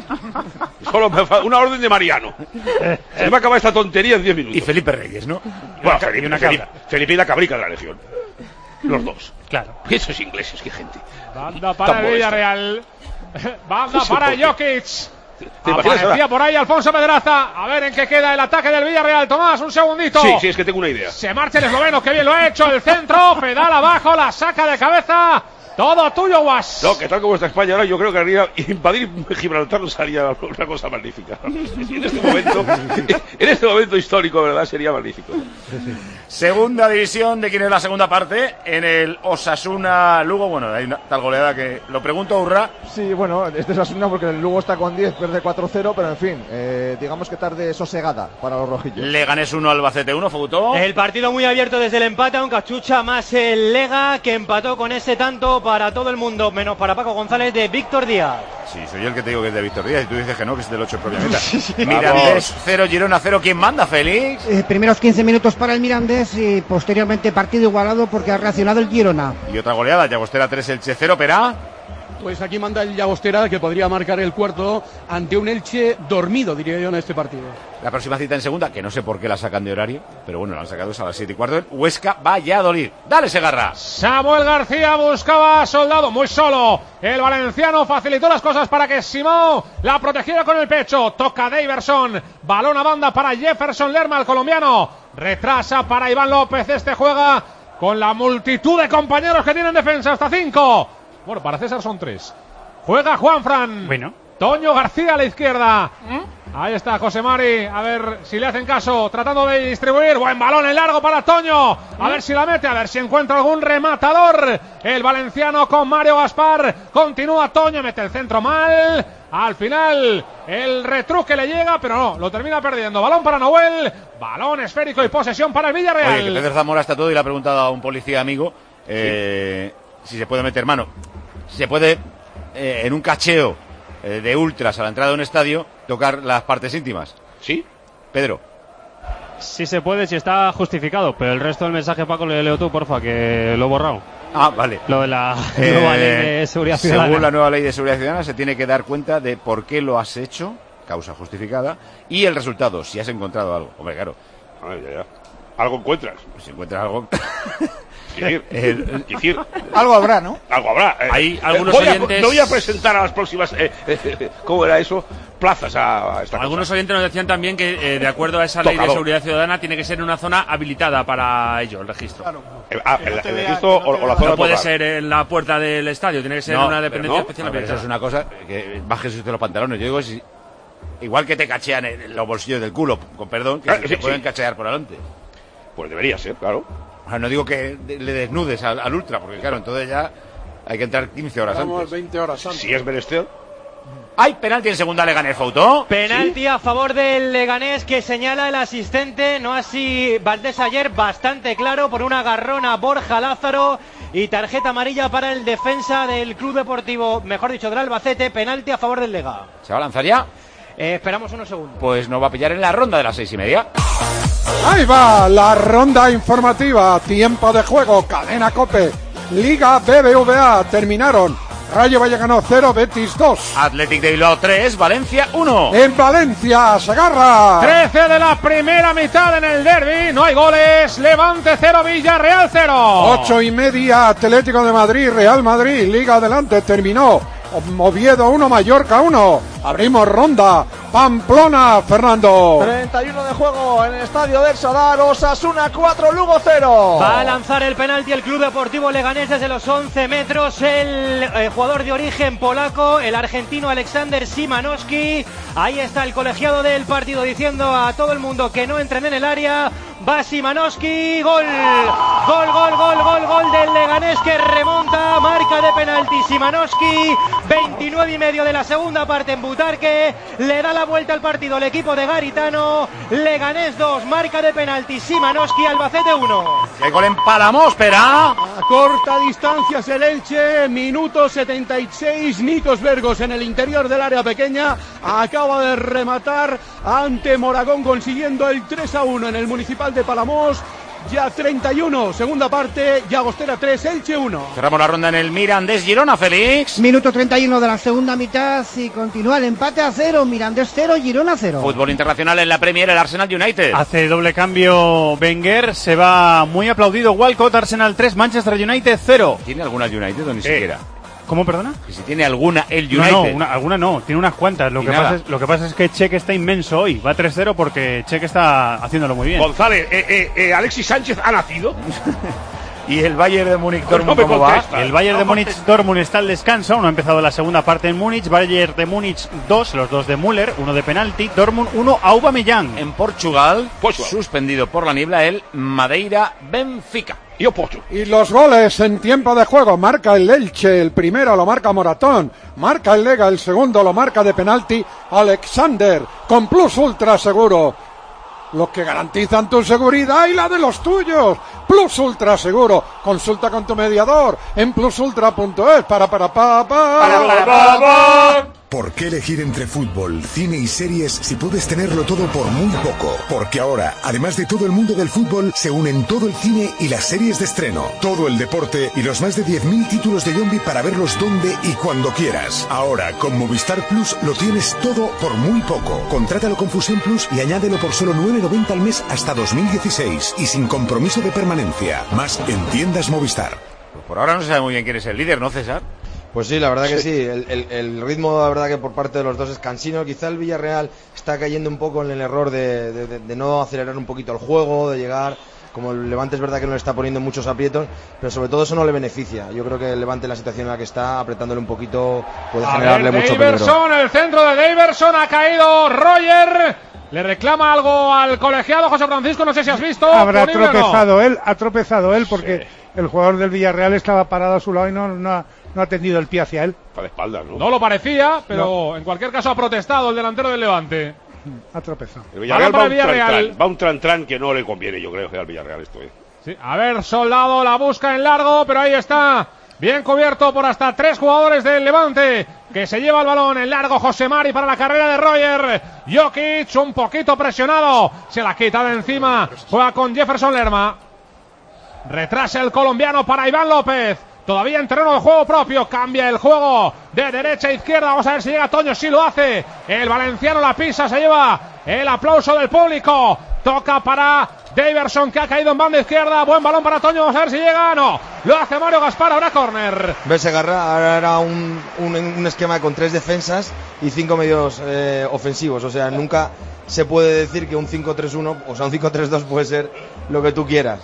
Solo me falta una orden de Mariano. Se me acaba esta tontería en 10 minutos. Y Felipe Reyes, ¿no? Bueno, Felipe y la cabrica de la Legión. Los dos. Claro. Esos ingleses, qué gente. Banda para el Villarreal. Banda para Jokic. Aparecía por ahí Alfonso Pedraza. A ver en qué queda el ataque del Villarreal. Tomás, un segundito. Sí, es que tengo una idea. Se marcha el esloveno, que bien lo ha hecho. El centro, pedal abajo, la saca de cabeza. Todo tuyo, Guas. No, que tal como está España ahora, yo creo que haría invadir Gibraltar nos haría una cosa magnífica. En este momento histórico, ¿verdad? Sería magnífico. Segunda división, ¿de quién es la segunda parte? En el Osasuna Lugo. Bueno, hay una tal goleada que lo pregunto a Urra. Sí, bueno, este es Osasuna porque el Lugo está con 10, pierde 4-0, pero en fin, digamos que tarde sosegada para los rojillos. Leganés 1, Albacete 1, Fouto. El partido muy abierto desde el empate, aunque cachucha más el Lega, que empató con ese tanto para todo el mundo, menos para Paco González, de Víctor Díaz. Sí, soy yo el que te digo que es de Víctor Díaz y tú dices que no, que es del 8 propia meta. Mirandés 0, Girona 0. ¿Quién manda, Félix? Primeros 15 minutos para el Mirandés y posteriormente partido igualado porque ha reaccionado el Girona. Y otra goleada, Llagostera 3, Elche 0, Perá. Pues aquí manda el Llagostera, que podría marcar el cuarto ante un Elche dormido, diría yo, en este partido. La próxima cita en segunda, que no sé por qué la sacan de horario, pero bueno, la han sacado, es a las 7:15. Huesca, Valladolid. Dale, Segarra. Samuel García buscaba a Soldado, muy solo. El valenciano facilitó las cosas para que Simón la protegiera con el pecho. Toca Daverson. Balón a banda para Jefferson Lerma, el colombiano. Retrasa para Iván López. Este juega con la multitud de compañeros que tienen defensa, hasta 5. Bueno, para César son 3. Juega Juanfran. Bueno. Toño García a la izquierda. Ahí está José Mari. A ver si le hacen caso. Tratando de distribuir. Buen balón en largo para Toño. A ver si la mete. A ver si encuentra algún rematador. El valenciano con Mario Gaspar. Continúa Toño. Mete el centro mal. Al final el retruque le llega, pero no, lo termina perdiendo. Balón para Noel. Balón esférico y posesión para el Villarreal. Oye, que Pedro Zamora está todo y le ha preguntado a un policía amigo si se puede meter mano. Si se puede, en un cacheo de ultras a la entrada de un estadio, tocar las partes íntimas. ¿Sí? Pedro. Sí se puede, si está justificado, pero el resto del mensaje, Paco, leo tú, porfa, que lo he borrado. Ah, vale. Lo de la nueva ley de seguridad ciudadana. Según la nueva ley de seguridad ciudadana, se tiene que dar cuenta de por qué lo has hecho, causa justificada, y el resultado, si has encontrado algo. Hombre, claro. Ya. Algo encuentras. Pues si encuentras algo... Decir, algo habrá, ¿no? Algo habrá. Hay algunos oyentes... No voy a presentar a las próximas... ¿cómo era eso? Plazas a esta Algunos cosa. oyentes nos decían también que, de acuerdo a esa ley de seguridad ciudadana, tiene que ser en una zona habilitada para ello, el registro. Claro. El registro o la zona no puede total. ser en la puerta del estadio, tiene que ser en una dependencia especial Pero eso habilitada. es una cosa que bajes usted los pantalones. Yo digo, igual que te cachean en los bolsillos del culo, con perdón, que se pueden cachear por adelante. Pues debería ser, claro. O sea, no digo que le desnudes al ultra, porque claro, entonces ya hay que entrar 15 horas antes. 20 horas antes. Si es menester. Hay penalti en segunda Leganés, Fouto. Penalti a favor del Leganés que señala el asistente, no así Valdés ayer, bastante claro, por un agarrón a Borja Lázaro y tarjeta amarilla para el defensa del Club Deportivo, mejor dicho, del Albacete. Penalti a favor del Lega. ¿Se va a lanzar ya? Esperamos unos segundos. Pues nos va a pillar en la ronda de las 6:30. Ahí va la ronda informativa, tiempo de juego, Cadena COPE, Liga BBVA, terminaron Rayo Vallecano 0, Betis 2. Athletic de Bilbao 3, Valencia 1. En Valencia, Segarra. 13 de la primera mitad en el derbi, no hay goles, Levante 0, Villarreal 0. 8:30, Atlético de Madrid, Real Madrid, Liga adelante, terminó. Oviedo 1, Mallorca 1. Abrimos ronda. Pamplona, Fernando. 31 de juego en el estadio del Sadar. Osasuna 4, Lugo 0. Va a lanzar el penalti el Club Deportivo Leganés desde los 11 metros. El jugador de origen polaco, el argentino Aleksander Szymanowski. Ahí está el colegiado del partido diciendo a todo el mundo que no entren en el área. Va Szymanowski, gol del Leganés que remonta, marca de penalti Szymanowski, 29:30 de la segunda parte en Butarque, le da la vuelta al partido el equipo de Garitano. Leganés 2, marca de penalti Szymanowski, Albacete 1. ¡Qué gol en Palamóspera! A corta distancia es el Elche, minuto 76, Nikos Vergos en el interior del área pequeña, acaba de rematar ante Moragón consiguiendo el 3-1 en el Municipal de Palamos. Ya 31, segunda parte, Llagostera 3, Elche 1. Cerramos la ronda en el Mirandés Girona, Félix. Minuto 31 de la segunda mitad y continúa el empate a 0, Mirandés 0, Girona 0. Fútbol internacional en la Premier, el Arsenal United. Hace doble cambio Wenger, se va muy aplaudido Walcott, Arsenal 3, Manchester United 0. ¿Tiene alguna el United o ni siquiera? ¿Cómo, perdona? Que si tiene alguna el United. No, alguna no, tiene unas cuantas. Lo que pasa es que Cheque está inmenso hoy. Va 3-0 porque Cheque está haciéndolo muy bien. González, Alexis Sánchez ha nacido. ¿Y el Bayern de Múnich Dortmund cómo va? El Bayern de Múnich Dortmund está al descanso. No ha empezado la segunda parte en Múnich. Bayern de Múnich 2, los dos de Müller, 1 de penalti. Dortmund 1, Aubameyang. En Portugal, suspendido por la niebla, el Madeira Benfica. Y los goles en tiempo de juego, marca el Elche, el primero lo marca Moratón, marca el Lega, el segundo lo marca de penalti Alexander, con Plus Ultra Seguro. Los que garantizan tu seguridad y la de los tuyos. Plus Ultra Seguro. Consulta con tu mediador en plusultra.es. ¿Por qué elegir entre fútbol, cine y series si puedes tenerlo todo por muy poco? Porque ahora, además de todo el mundo del fútbol, se unen todo el cine y las series de estreno, todo el deporte y los más de 10.000 títulos de Yombi para verlos donde y cuando quieras. Ahora, con Movistar Plus lo tienes todo por muy poco. Contrátalo con Fusión Plus y añádelo por solo 9,90 al mes hasta 2016 y sin compromiso de permanencia. Más en tiendas Movistar. Pues por ahora no se sabe muy bien quién es el líder, ¿no, César? Pues sí, la verdad que sí. El ritmo, la verdad que por parte de los dos es cansino. Quizá el Villarreal está cayendo un poco en el error de no acelerar un poquito el juego, de llegar. Como el Levante es verdad que no le está poniendo muchos aprietos, pero sobre todo eso no le beneficia. Yo creo que el Levante en la situación en la que está, apretándole un poquito, puede generarle mucho peligro. El centro de Daverson, ha caído Roger. Le reclama algo al colegiado José Francisco, no sé si has visto. Habrá tropezado él porque el jugador del Villarreal estaba parado a su lado y no ha tendido el pie hacia él. Para la espalda, ¿no? No lo parecía, pero en cualquier caso ha protestado el delantero del Levante. Ha tropezado. El Villarreal va un tran que no le conviene, yo creo, al Villarreal esto. Sí, a ver, Soldado la busca en largo, pero ahí está. Bien cubierto por hasta 3 jugadores del Levante, que se lleva el balón en largo. José Mari para la carrera de Roger. Jokic un poquito presionado, se la quita de encima, juega con Jefferson Lerma. Retrasa el colombiano para Iván López. Todavía en terreno de juego propio, cambia el juego de derecha a izquierda. Vamos a ver si llega Toño, sí lo hace. El valenciano la pisa, se lleva el aplauso del público. Toca para Daverson, que ha caído en banda izquierda. Buen balón para Toño, vamos a ver si llega. No, lo hace Mario Gaspar, ahora córner. Segarra, ahora era un esquema con 3 defensas y 5 medios ofensivos. O sea, nunca se puede decir que un 5-3-1, o sea, un 5-3-2 puede ser lo que tú quieras.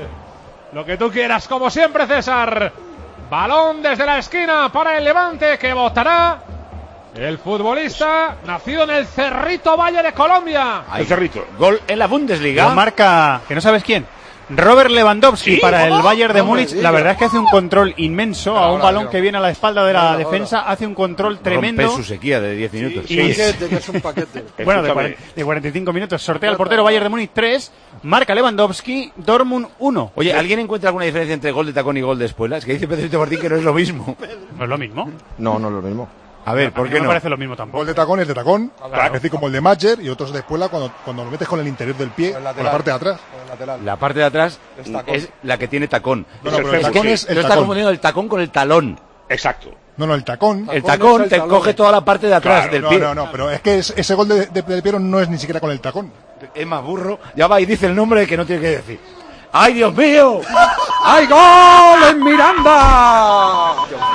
Lo que tú quieras, como siempre, César. Balón desde la esquina para el Levante, que votará el futbolista nacido en el Cerrito Valle de Colombia. El Cerrito. Gol en la Bundesliga. Lo marca, que no sabes quién. Robert Lewandowski, ¿sí? Para el Bayern de Múnich. La verdad es que hace un control inmenso a un balón que viene a la espalda de la defensa. Hace un control tremendo. Rompe su sequía de 10 minutos. Sí. Que es un paquete. Bueno, de 45 minutos. Sortea el portero Bayern de Múnich 3. Marca Lewandowski, Dortmund 1. Oye, ¿alguien encuentra alguna diferencia entre gol de tacón y gol de espuela? Es que dice Pedrito Martín que no es lo mismo. ¿No es lo mismo? No, no es lo mismo. A ver, ¿por qué no? Me parece lo mismo tampoco. Gol de tacón es de tacón, claro. Es decir, como el de Macher, y otros de espuela cuando lo metes con el interior del pie, con la parte de atrás. La parte de atrás es la que tiene tacón. No, pero el tacón es el tacón. Está confundiendo el tacón con el talón. Exacto. No, el tacón. El tacón te coge toda la parte de atrás del pie. No, pero es que ese gol de Piero no es ni siquiera con el tacón. Es más burro. Ya va y dice el nombre que no tiene que decir. ¡Ay, Dios mío! ¡Hay gol en Miranda!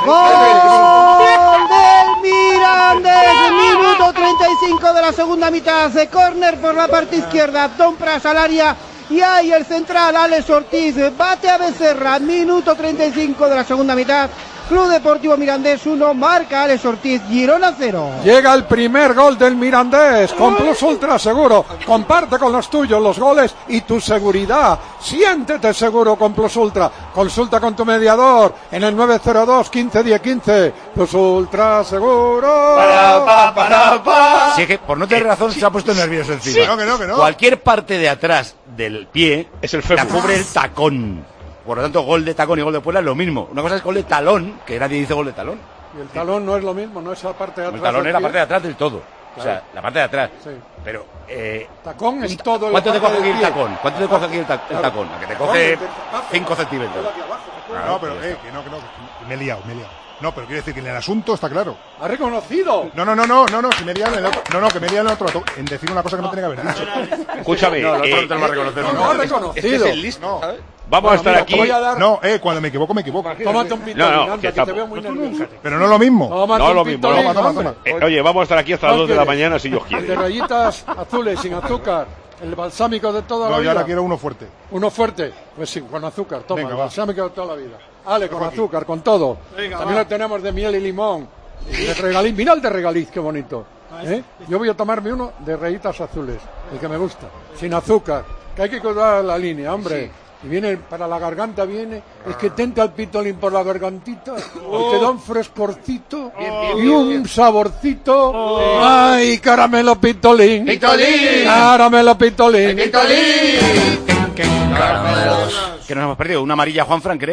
¡Gol del Mirandés! Minuto 35 de la segunda mitad. De córner por la parte izquierda. Dompras al área. Y ahí el central, Alex Ortiz. Bate a Becerra. Minuto 35 de la segunda mitad. Club Deportivo Mirandés 1, marca Alex Ortiz, Girona 0. Llega el primer gol del Mirandés, con Plus Ultra Seguro. Comparte con los tuyos los goles y tu seguridad. Siéntete seguro con Plus Ultra. Consulta con tu mediador en el 902 15 10 15. Plus Ultra Seguro. Si es que por no tener razón se ha puesto nervioso encima. Sí. Que no. Cualquier parte de atrás del pie es el la cubre el tacón. Por lo tanto, gol de tacón y gol de puela es lo mismo. Una cosa es gol de talón, que nadie dice gol de talón. Y el talón no es lo mismo, no es la parte de atrás. El talón es la parte de atrás del todo. Claro. O sea, la parte de atrás. Sí. Pero, tacón es todo el ¿cuánto te coge aquí el tacón? ¿Cuánto te coge aquí el tacón? A que te coge 5 centímetros. No, pero que no. Me he liado. No, pero quiere decir que en el asunto está claro. ¿Ha reconocido? No, si me he liado en el otro. No, que me he liado en el otro. En decir una cosa que no tenía que haber dicho. Escúchame. No, no te lo va a reconocer. No ha reconocido. Este es el listo, ¿sabes? Vamos a estar aquí. No, cuando me equivoco. Tómate un pitolín, que te veo muy nervioso. Pero no es lo mismo. No lo mismo. Toma. Oye, vamos a estar aquí hasta las 2 de la mañana si Dios quiere. El de rayitas azules, sin azúcar. El balsámico de toda la vida. No, yo ahora quiero uno fuerte. ¿Uno fuerte? Pues sí, con azúcar. Toma, venga, el balsámico de toda la vida. Ale, con azúcar, con todo. Venga, también lo tenemos de miel y limón. Y de regaliz. Mira el de regaliz, qué bonito. Yo voy a tomarme uno de rayitas azules, el que me gusta. Sin azúcar. Que hay que cuidar la línea, hombre. Sí. Y viene, para la garganta es que te entra el pitolín por la gargantita y te da un frescorcito y un saborcito. ¡Ay, caramelo pitolín! ¡Pitolín! ¡Caramelo pitolín! ¡Pitolín! Caramelos. Que nos hemos perdido. Una amarilla, Juanfran, creo.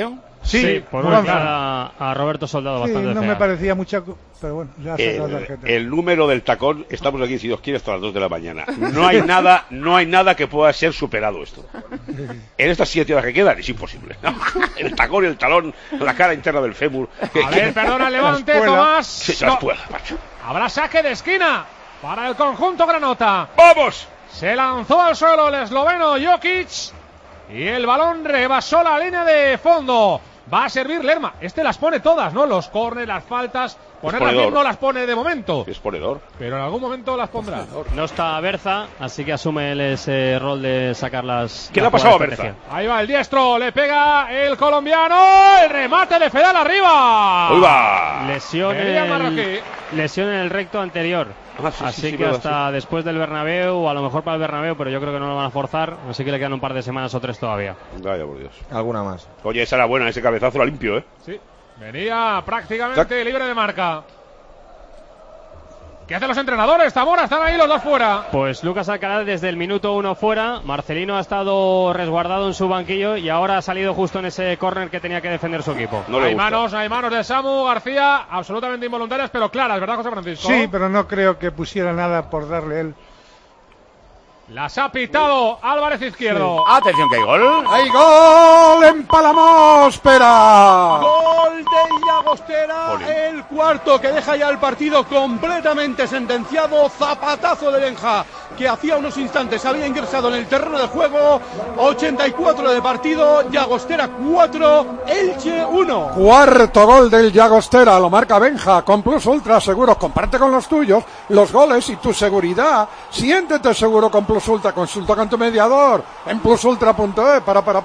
Sí, por una entrada a Roberto Soldado bastante no fea. me parecía mucha, pero bueno, ya se la tarjeta. El número del tacón, estamos aquí, si Dios quiere, hasta las 2 de la mañana. No hay nada que pueda ser superado esto. En estas 7 horas que quedan es imposible. El tacón, el talón, la cara interna del fémur. A ver, perdona, Levante, Tomás. Sí, la espuela, macho. Habrá saque de esquina para el conjunto granota. ¡Vamos! Se lanzó al suelo el esloveno Jokic y el balón rebasó la línea de fondo. Va a servir Lerma. Las pone todas, ¿no? Los córneres, las faltas. Ponerlas bien no las pone de momento. Es ponedor. Pero en algún momento las pondrá. No está Berza, así que asume él ese rol de sacar las. ¿Qué le ha pasado a Berza? Ahí va el diestro, le pega el colombiano. El remate de Fedal arriba. ¡Uy, va! Lesión en el recto anterior. Así que hasta después del Bernabéu, o a lo mejor para el Bernabéu, pero yo creo que no lo van a forzar. Así que le quedan un par de semanas o 3 todavía. Vaya por Dios. Alguna más. Oye, esa era buena, ese cabezazo era limpio, ¿eh? Sí. Venía prácticamente libre de marca. ¿Qué hacen los entrenadores, Zamora? Están ahí los dos fuera. Pues Lucas Alcaraz desde el minuto 1 fuera. Marcelino ha estado resguardado en su banquillo y ahora ha salido justo en ese córner que tenía que defender su equipo. Hay manos de Samu García, absolutamente involuntarias, pero claras, ¿verdad, José Francisco? Sí, pero no creo que pusiera nada por darle él. Las ha pitado Álvarez Izquierdo. Sí. Atención que hay gol. ¡Hay gol en Palamóspera! Gol de Llagostera, el cuarto que deja ya el partido completamente sentenciado. Zapatazo de Benja, que hacía unos instantes había ingresado en el terreno de juego. 84 de partido, Llagostera 4, Elche 1. Cuarto gol del Llagostera, lo marca Benja, con Plus Ultra Seguros. Comparte con los tuyos los goles y tu seguridad. Siéntete seguro con Plus Ultra, consulta con tu mediador en plusultra.es.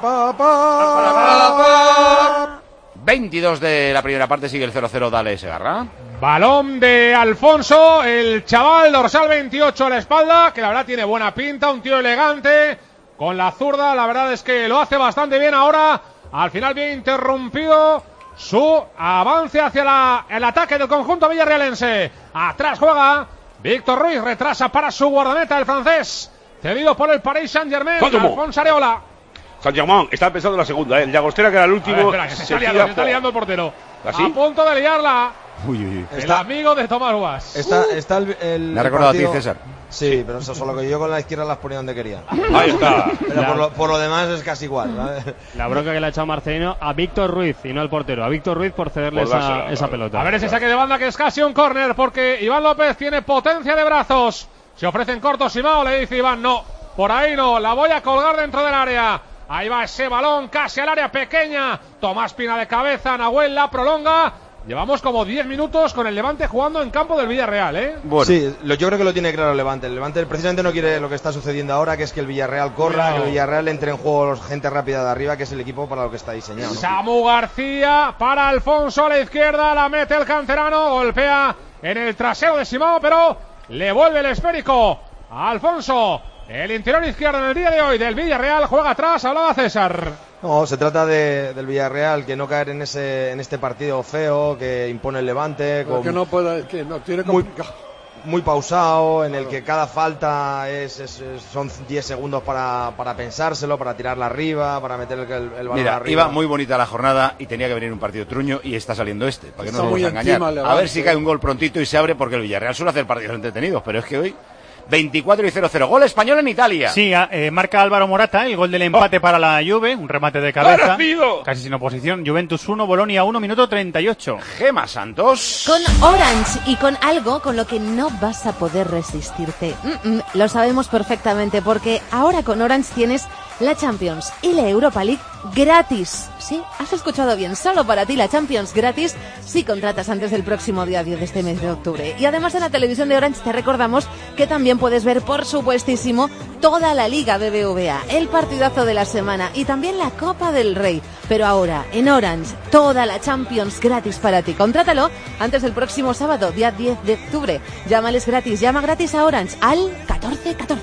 22 de la primera parte, sigue el 0-0, dale Segarra. Balón de Alfonso, el chaval dorsal 28 a la espalda, que la verdad tiene buena pinta, un tío elegante, con la zurda, la verdad es que lo hace bastante bien ahora, al final bien interrumpido su avance hacia el ataque del conjunto villarrealense. Atrás juega Víctor Ruiz, retrasa para su guardameta el francés, cedido por el Paris Saint-Germain, Alfonso Areola. Saint-Germain está empezando la segunda, El Llagostera, que era el último. Espera, que se está liando el portero. ¿Así? A punto de liarla. Uy. El amigo de Tomás Uvas. Está el Me ha recordado partido... a ti, César. Sí, pero eso solo que yo con la izquierda las ponía donde quería. Ahí está. Pero por lo demás es casi igual, ¿vale? La bronca que le ha echado Marcelino a Víctor Ruiz y no al portero. A Víctor Ruiz por cederle esa pelota. A ver ese saque de banda que es casi un córner, porque Iván López tiene potencia de brazos. Se ofrecen cortos Simao, le dice Iván, no, por ahí no, la voy a colgar dentro del área. Ahí va ese balón casi al área pequeña. Tomás Pina de cabeza, Nahuel la prolonga. Llevamos como 10 minutos con el Levante jugando en campo del Villarreal, ¿eh? Bueno. Sí, yo creo que lo tiene claro el Levante. El Levante precisamente no quiere lo que está sucediendo ahora, que es que el Villarreal corra, que el Villarreal entre en juego gente rápida de arriba, que es el equipo para lo que está diseñado, ¿no? Samu García para Alfonso a la izquierda, la mete el canterano, golpea en el trasero de Simao, pero le vuelve el esférico a Alfonso. El interior izquierdo en el día de hoy del Villarreal juega atrás, hablaba César. No, se trata del Villarreal, que no caer en este partido feo que impone el Levante. Que no pueda, que no tiene complicado. Muy pausado, en el que cada falta son 10 segundos para pensárselo, para tirarla arriba, para meter el balón Mira, arriba. iba muy bonita la jornada y tenía que venir un partido truño y está saliendo para que no nos vamos a engañar. Levante, a ver si cae un gol prontito y se abre, porque el Villarreal suele hacer partidos entretenidos, pero es que hoy 24 y 0-0. Gol español en Italia. Sí, marca Álvaro Morata, el gol del empate para la Juve, un remate de cabeza. Casi sin oposición. Juventus 1, Bolonia 1, minuto 38. Gema Santos. Con Orange y con algo con lo que no vas a poder resistirte. Lo sabemos perfectamente, porque ahora con Orange tienes la Champions y la Europa League gratis. Sí, has escuchado bien, solo para ti la Champions gratis si contratas antes del próximo día 10 de este mes de octubre. Y además en la televisión de Orange te recordamos que también puedes ver, por supuestísimo, toda la Liga BBVA, el partidazo de la semana y también la Copa del Rey. Pero ahora, en Orange, toda la Champions gratis para ti. Contrátalo antes del próximo sábado, día 10 de octubre. Llámales gratis, llama gratis a Orange al 1414.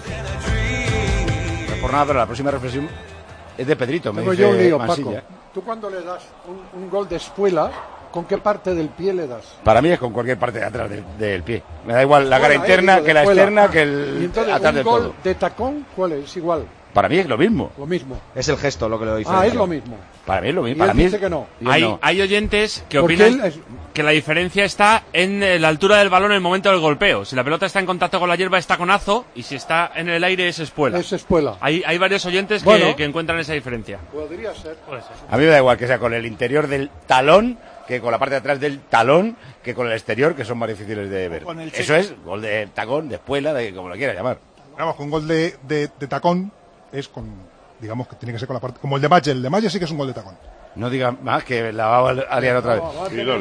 Por nada, pero la próxima reflexión es de Pedrito. Tengo yo un lío, Paco. Tú cuando le das un gol de espuela, ¿con qué parte del pie le das? Para mí es con cualquier parte de atrás del pie. Me da igual la cara interna que la externa que el y entonces, atrás del gol todo. ¿De tacón cuál es? Igual. Para mí es lo mismo. Lo mismo. Es el gesto lo que lo diferencia. Es lo mismo. Para mí es lo mismo. Y Para él mí dice que no. Hay oyentes que Porque opinan que la diferencia está en la altura del balón en el momento del golpeo. Si la pelota está en contacto con la hierba es taconazo y si está en el aire es espuela. Es espuela. Hay varios oyentes Bueno. que encuentran esa diferencia. Podría ser. A mí me da igual que sea con el interior del talón que con la parte de atrás del talón que con el exterior, que son más difíciles de ver. Eso es gol de tacón, de espuela, de como lo quieras llamar. Vamos, con gol de tacón es con, digamos que tiene que ser con la parte, como el de Mayer. El de Mayer sí que es un gol de tacón. No digas más que la va a liar otra vez.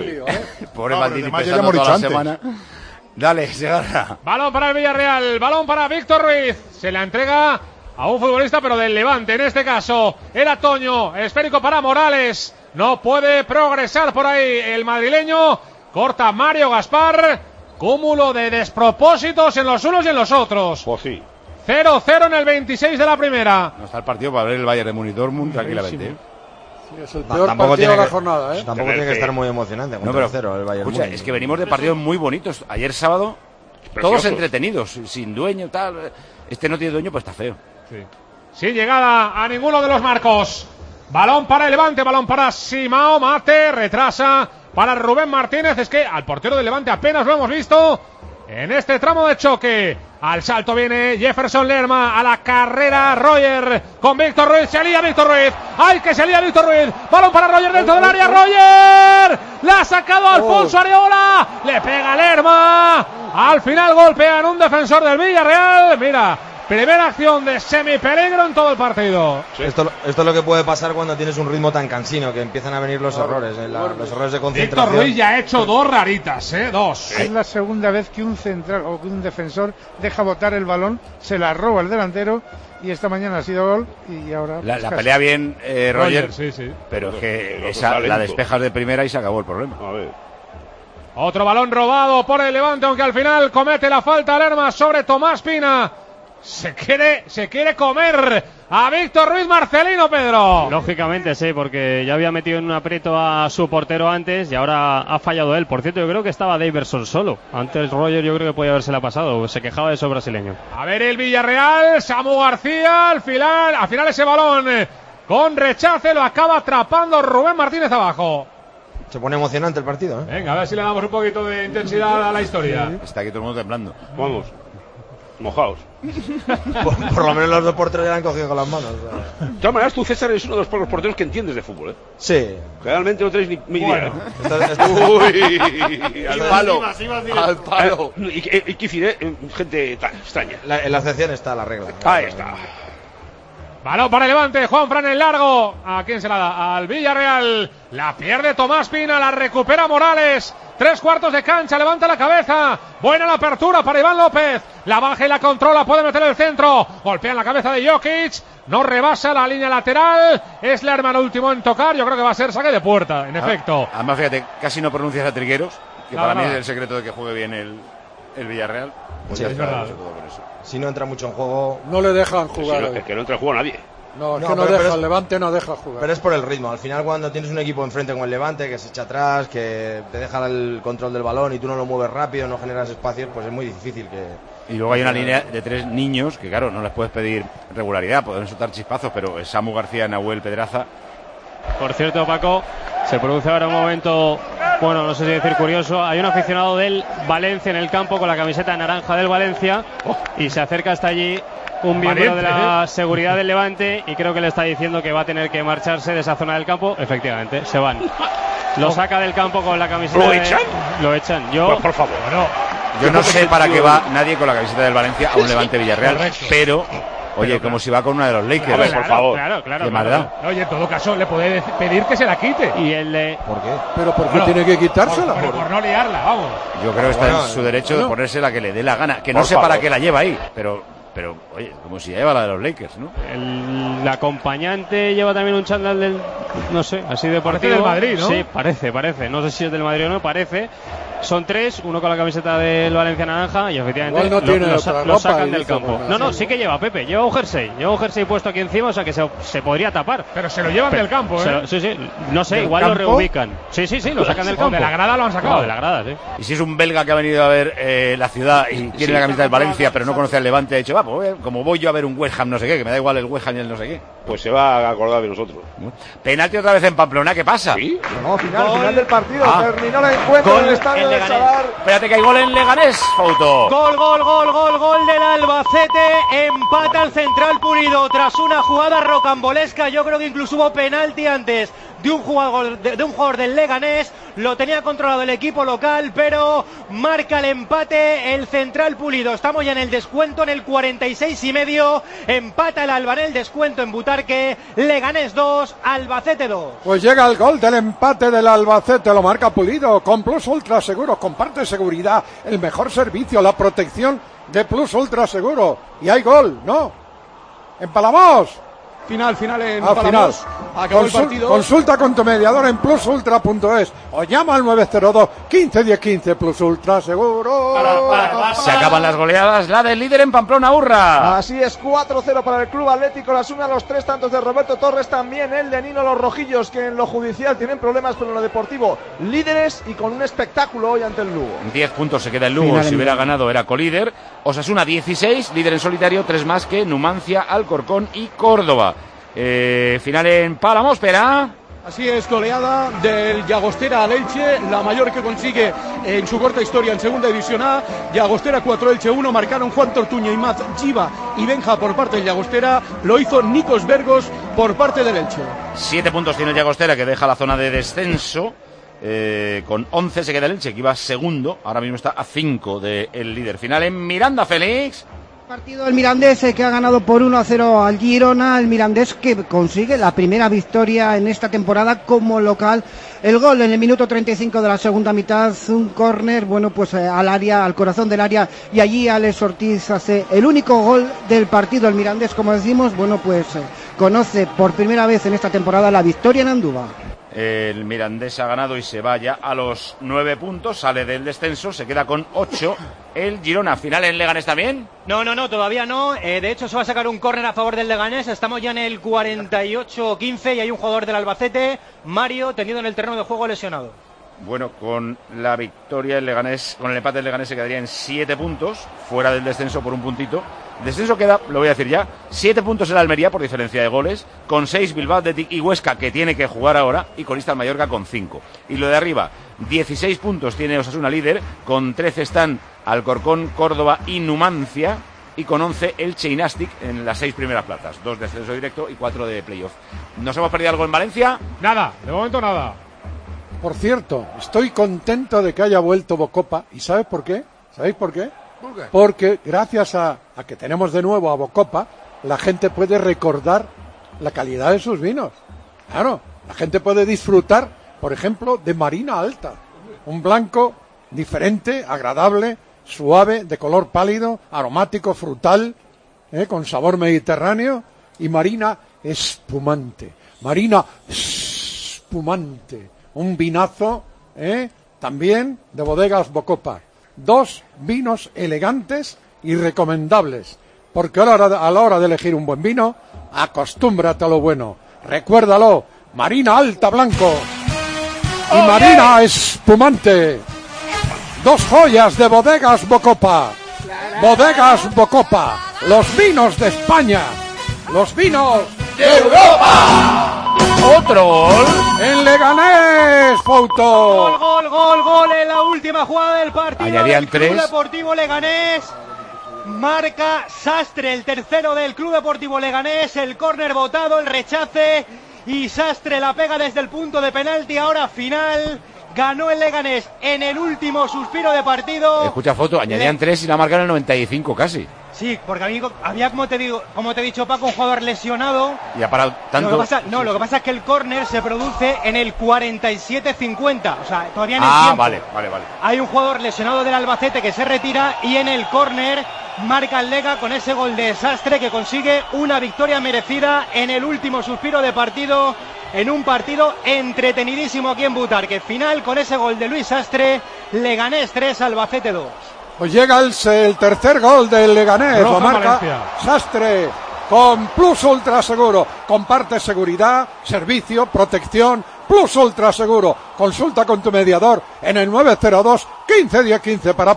Pobre Maldini, ya pensando hemos toda dicho la antes. semana. Dale, Segarra. Balón para el Villarreal, balón para Víctor Ruiz. Se la entrega a un futbolista, pero del Levante. En este caso, era Toño. Esférico para Morales. No puede progresar por ahí el madrileño. Corta Mario Gaspar. Cúmulo de despropósitos en los unos y en los otros. Pues sí. 0-0 en el 26 de la primera. No está el partido para ver el Bayern de Múnich-Dortmund tranquilamente. Sí, es el peor partido de la jornada, ¿eh? Tampoco tiene que estar muy emocionante. No, pero 0 el Bayern escucha, Múnich. es que venimos de partidos muy bonitos. Ayer sábado, todos entretenidos, sin dueño, tal. Este no tiene dueño, pues está feo. Sin llegada a ninguno de los marcos. Balón para el Levante, balón para Simao Mate, retrasa para Rubén Martínez. Es que al portero del Levante apenas lo hemos visto en este tramo de choque. Al salto viene Jefferson Lerma, a la carrera Roger con Víctor Ruiz. Se lía Víctor Ruiz. ¡Ay, que se lía Víctor Ruiz! Balón para Roger dentro del área. ¡Roger! ¡La ha sacado Alfonso Areola! ¡Le pega Lerma! Al final golpean un defensor del Villarreal. Mira, primera acción de semi-peligro en todo el partido. Esto es lo que puede pasar cuando tienes un ritmo tan cansino, que empiezan a venir los errores, los errores de concentración. Víctor Ruiz ya ha hecho dos raritas, dos. Es la segunda vez que un central o que un defensor deja botar el balón, se la roba el delantero y esta mañana ha sido gol y ahora... La casi. pelea bien Roger, sí. Pero es que Pero esa, talento. la despejas de primera y se acabó el problema. A ver. Otro balón robado por el Levante, aunque al final comete la falta Lerma sobre Tomás Pina. Se quiere comer a Víctor Ruiz Marcelino, Pedro. Lógicamente sí, porque ya había metido en un aprieto a su portero antes y ahora ha fallado él. Por cierto, yo creo que estaba Daverson solo. Antes Roger yo creo que podía habérsela pasado. Se quejaba de eso brasileño. A ver el Villarreal, Samu García, al final ese balón con rechace lo acaba atrapando Rubén Martínez abajo. Se pone emocionante el partido, ¿eh? Venga, a ver si le damos un poquito de intensidad a la historia. Está aquí todo el mundo temblando. Vamos. Mojaos. Por lo menos los dos porteros ya la han cogido con las manos. De todas maneras, tú, César, eres uno de los pocos porteros que entiendes de fútbol, ¿eh? Sí. Realmente no tenéis ni idea. Uy, al palo. Al palo. Y qué decir, gente tan extraña. En la excepción está la regla. Ahí está. Balón para el Levante, Juan Fran en largo. ¿A quién se la da? Al Villarreal. La pierde Tomás Pina, la recupera Morales. 3/4 de cancha, levanta la cabeza. Buena la apertura para Iván López. La baja y la controla, puede meter el centro. Golpea en la cabeza de Jokic. No rebasa la línea lateral. Es Lerma el último en tocar. Yo creo que va a ser saque de puerta, en efecto. Además, fíjate, casi no pronuncias a Trigueros, que Nada, para mí nada. es el secreto de que juegue bien el Villarreal. Pues Sí, ya es está, verdad. no sé todo por eso. Si no entra mucho en juego. No le dejan jugar. Es que no entra en juego nadie. No, es No, que no pero deja, es- el Levante no deja jugar. Pero es por el ritmo. Al final, cuando tienes un equipo enfrente como el Levante, que se echa atrás, que te deja el control del balón y tú no lo mueves rápido, no generas espacios, pues es muy difícil que... Y luego hay una línea de 3 niños que, claro, no les puedes pedir regularidad, pueden soltar chispazos, pero es Samu García, Nahuel Pedraza. Por cierto, Paco, se produce ahora un momento, bueno, no sé si decir curioso. Hay un aficionado del Valencia en el campo con la camiseta naranja del Valencia y se acerca hasta allí un miembro de la seguridad del Levante y creo que le está diciendo que va a tener que marcharse de esa zona del campo. Efectivamente, se van. Lo saca del campo con la camiseta. ¿Lo echan? Lo echan. Yo, Pues por favor. Yo no sé para qué va nadie con la camiseta del Valencia a un Levante Villarreal, pero, oye, como si va con una de los Lakers. A ver, por favor. Claro. ¿Qué más da? Oye, en todo caso, le puede pedir que se la quite. Y el de... ¿Por qué? Pero ¿por qué Bueno, tiene que quitársela? Por no liarla, vamos. Yo creo que está Bueno, en su derecho de ponerse la que le dé la gana, que no Por sé favor. para qué la lleva ahí, pero, oye, como si lleva la de los Lakers, ¿no? El acompañante lleva también un chándal del, no sé, así deportivo. Parece del Madrid, ¿no? Sí, parece. No sé si es del Madrid o no, parece. Son 3, uno con la camiseta del Valencia naranja y efectivamente Igual no tiene lo ropa sacan y del dice, campo. bueno, No, sí que lleva Pepe, lleva un jersey puesto aquí encima, o sea que se podría tapar. Pero se lo llevan del campo, ¿eh? Sí, no sé, ¿Del igual campo? lo reubican. Sí, lo sacan del campo. De la grada lo han sacado. No, de la grada, sí. Y si es un belga que ha venido a ver la ciudad y tiene la camiseta del Valencia, pero no conoce al Levante, ha dicho, va, pues como voy yo a ver un West Ham no sé qué, que me da igual el West Ham y el no sé qué. Pues se va a acordar de nosotros. Penalti otra vez en Pamplona, ¿qué pasa? ¿Sí? No, final del partido. Terminó el encuentro Gol en el estadio en de Leganés. Sadar. Espérate que hay gol en Leganés, Fauto. Gol del Albacete. Empata el Central Pulido tras una jugada rocambolesca. Yo creo que incluso hubo penalti antes de un jugador del Leganés. Lo tenía controlado el equipo local, pero marca el empate el Central Pulido. Estamos ya en el descuento, en el 46,5. Empata el Alba en el descuento en Butarque. Leganés 2, Albacete 2. Pues llega el gol del empate del Albacete, lo marca Pulido, con Plus Ultra Seguros, comparte seguridad, el mejor servicio, la protección de Plus Ultra Seguro. Y hay gol, ¿no? En Palamos. Final en Al Palamos. final. Acabó el partido. Consulta con tu mediador en plusultra.es o llama al 902 15 10 15. Plus Ultra Seguro. Se acaban las goleadas, la del líder en Pamplona, Urra. Así es, 4-0 para el Club Atlético. La suma a los 3 tantos de Roberto Torres, también el de Nino Los Rojillos, que en lo judicial tienen problemas, pero en lo deportivo líderes y con un espectáculo hoy ante el Lugo. 10 puntos se queda el Lugo, si hubiera ganado era colíder. Osasuna 16, líder en solitario, 3 más que Numancia, Alcorcón y Córdoba. Final en Palamos, espera. Así es, goleada del Llagostera al Elche, la mayor que consigue en su corta historia en segunda división A. Llagostera 4, Elche 1, marcaron Juan Tortuña, Imaz, Giva y Benja por parte del Llagostera. Lo hizo Nikos Vergos por parte del Elche. 7 puntos tiene el Llagostera, que deja la zona de descenso. Con 11 se queda el Elche, que iba segundo. Ahora mismo está a 5 del líder. Final en Miranda, Félix. Partido del Mirandés que ha ganado por 1-0 al Girona. El Mirandés que consigue la primera victoria en esta temporada como local. El gol en el minuto 35 de la segunda mitad, un córner, bueno, pues al área, al corazón del área, y allí Alex Ortiz hace el único gol del partido. El Mirandés, como decimos, bueno, pues conoce por primera vez en esta temporada la victoria en Andúba. El Mirandés ha ganado y se va ya a los 9 puntos, sale del descenso, se queda con 8. El Girona, final en Leganés también. No, todavía no. De hecho, se va a sacar un córner a favor del Leganés. Estamos ya en el 48-15 y hay un jugador del Albacete, Mario, tendido en el terreno de juego, lesionado. Bueno, con la victoria el Leganés, con el empate del Leganés se quedaría en 7 puntos, fuera del descenso por un puntito. El descenso queda, lo voy a decir ya, 7 puntos en la Almería por diferencia de goles, con 6 Bilbao Athletic y Huesca, que tiene que jugar ahora, y colista el Mallorca con 5. Y lo de arriba, 16 puntos tiene Osasuna líder, con 13 están Alcorcón, Córdoba y Numancia, y con 11 Elche y Nastic en las 6 primeras plazas, 2 de descenso directo y 4 de playoff. ¿Nos hemos perdido algo en Valencia? Nada, de momento nada. Por cierto, estoy contento de que haya vuelto Bocopa. ¿Y sabes por qué? ¿Sabéis por qué? ¿Por qué? Porque gracias a que tenemos de nuevo a Bocopa, la gente puede recordar la calidad de sus vinos. Claro, la gente puede disfrutar, por ejemplo, de Marina Alta. Un blanco diferente, agradable, suave, de color pálido, aromático, frutal, con sabor mediterráneo. Y Marina espumante. Marina espumante. Un vinazo, también de bodegas Bocopa. 2 vinos elegantes y recomendables. Porque a la hora de elegir un buen vino, acostúmbrate a lo bueno. Recuérdalo, Marina Alta Blanco y Marina Espumante. 2 joyas de bodegas Bocopa. Bodegas Bocopa, los vinos de España, los vinos de Europa. Otro gol en Leganés, Fauto. Gol en la última jugada del partido. Añadían del Club 3. Deportivo Leganés. Marca Sastre, el tercero del Club Deportivo Leganés. El córner botado, el rechace. Y Sastre la pega desde el punto de penalti. Ahora final. Ganó el Leganés en el último suspiro de partido. Escucha, Foto, añadían 3 y la marcaron en el 95 casi. Sí, porque había, como te he dicho, Paco, un jugador lesionado. Y ha parado tanto. Lo que pasa es que el córner se produce en el 47-50. O sea, todavía en el tiempo. Vale. Hay un jugador lesionado del Albacete que se retira y en el córner marca el Lega con ese gol de Sastre que consigue una victoria merecida en el último suspiro de partido en un partido entretenidísimo aquí en Butarque. Final con ese gol de Luis Sastre, Leganés 3, Albacete 2. Pues llega el tercer gol del Leganés, Roja lo marca Valencia. Sastre con Plus Ultra Seguro. Comparte seguridad, servicio, protección. Plus Ultra Seguro. Consulta con tu mediador en el 902 15 10 15 para.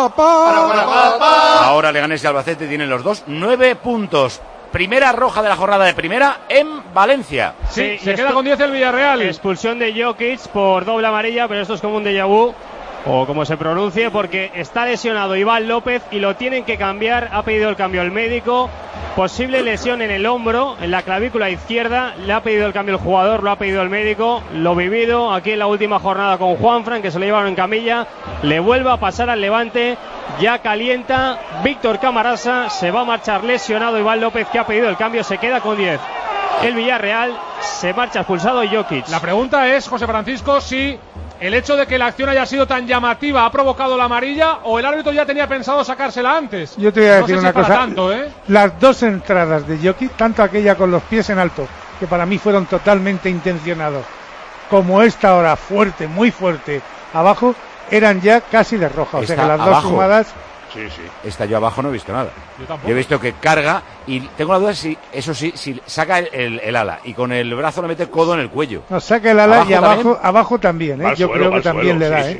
Ahora Leganés y Albacete tienen los dos 9 puntos. Primera roja de la jornada de primera en Valencia. Sí, se queda con 10 el Villarreal. Expulsión de Jokic por doble amarilla, pero esto es como un déjà vu, o como se pronuncie, porque está lesionado Iván López y lo tienen que cambiar. Ha pedido el cambio el médico. Posible lesión en el hombro, en la clavícula izquierda. Le ha pedido el cambio el jugador, lo ha pedido el médico. Lo vivido aquí en la última jornada con Juanfran, que se lo llevaron en camilla. Le vuelve a pasar al Levante. Ya calienta Víctor Camarasa. Se va a marchar lesionado Iván López, que ha pedido el cambio. Se queda con 10 el Villarreal. Se marcha expulsado Jokic. La pregunta es, José Francisco, si el hecho de que la acción haya sido tan llamativa ha provocado la amarilla o el árbitro ya tenía pensado sacársela antes. Yo te voy a decir no sé una si para cosa. tanto, Las dos entradas de Jokic, tanto aquella con los pies en alto, que para mí fueron totalmente intencionados, como esta ahora fuerte, muy fuerte, abajo, eran ya casi de roja. O sea que las dos sumadas. Sí. Esta yo abajo no he visto nada. Yo tampoco. Yo he visto que carga y tengo la duda si, eso sí, si saca el ala y con el brazo le mete el codo en el cuello. No, saca el ala y ¿Abajo abajo también, Va al yo suelo, creo que también le da, sí.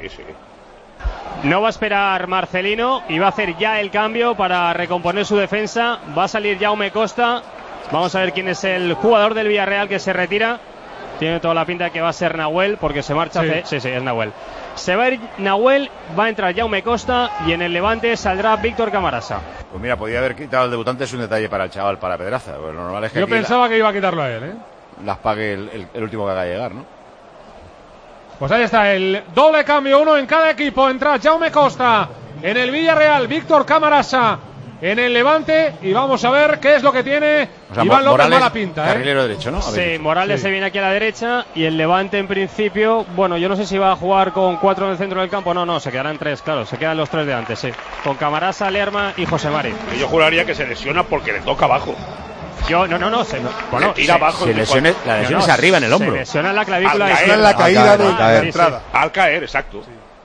No va a esperar Marcelino y va a hacer ya el cambio para recomponer su defensa. Va a salir Jaume Costa. Vamos a ver quién es el jugador del Villarreal que se retira. Tiene toda la pinta de que va a ser Nahuel, porque se marcha. Sí, es Nahuel. Se va a ir Nahuel, va a entrar Jaume Costa y en el Levante saldrá Víctor Camarasa. Pues mira, podía haber quitado al debutante, es un detalle para el chaval, para Pedraza. Bueno, normal es que yo pensaba que iba a quitarlo a él, las pague el último que haga llegar, ¿no? Pues ahí está el doble cambio, uno en cada equipo. Entra Jaume Costa en el Villarreal, Víctor Camarasa en el Levante, y vamos a ver qué es lo que tiene Iván López. Morales, mala pinta, carrilero derecho, ¿no? Sí, Morales se viene aquí a la derecha y el Levante en principio, bueno, yo no sé si va a jugar con 4 en el centro del campo. No, se quedarán 3, claro, se quedan los 3 de antes, sí, con Camarasa, Lerma y José Mari. Que yo juraría que se lesiona porque le toca abajo. Bueno, tira abajo. La lesión es arriba en el hombro. Se lesiona en la clavícula izquierda. en la caída de la entrada. Al caer, exacto.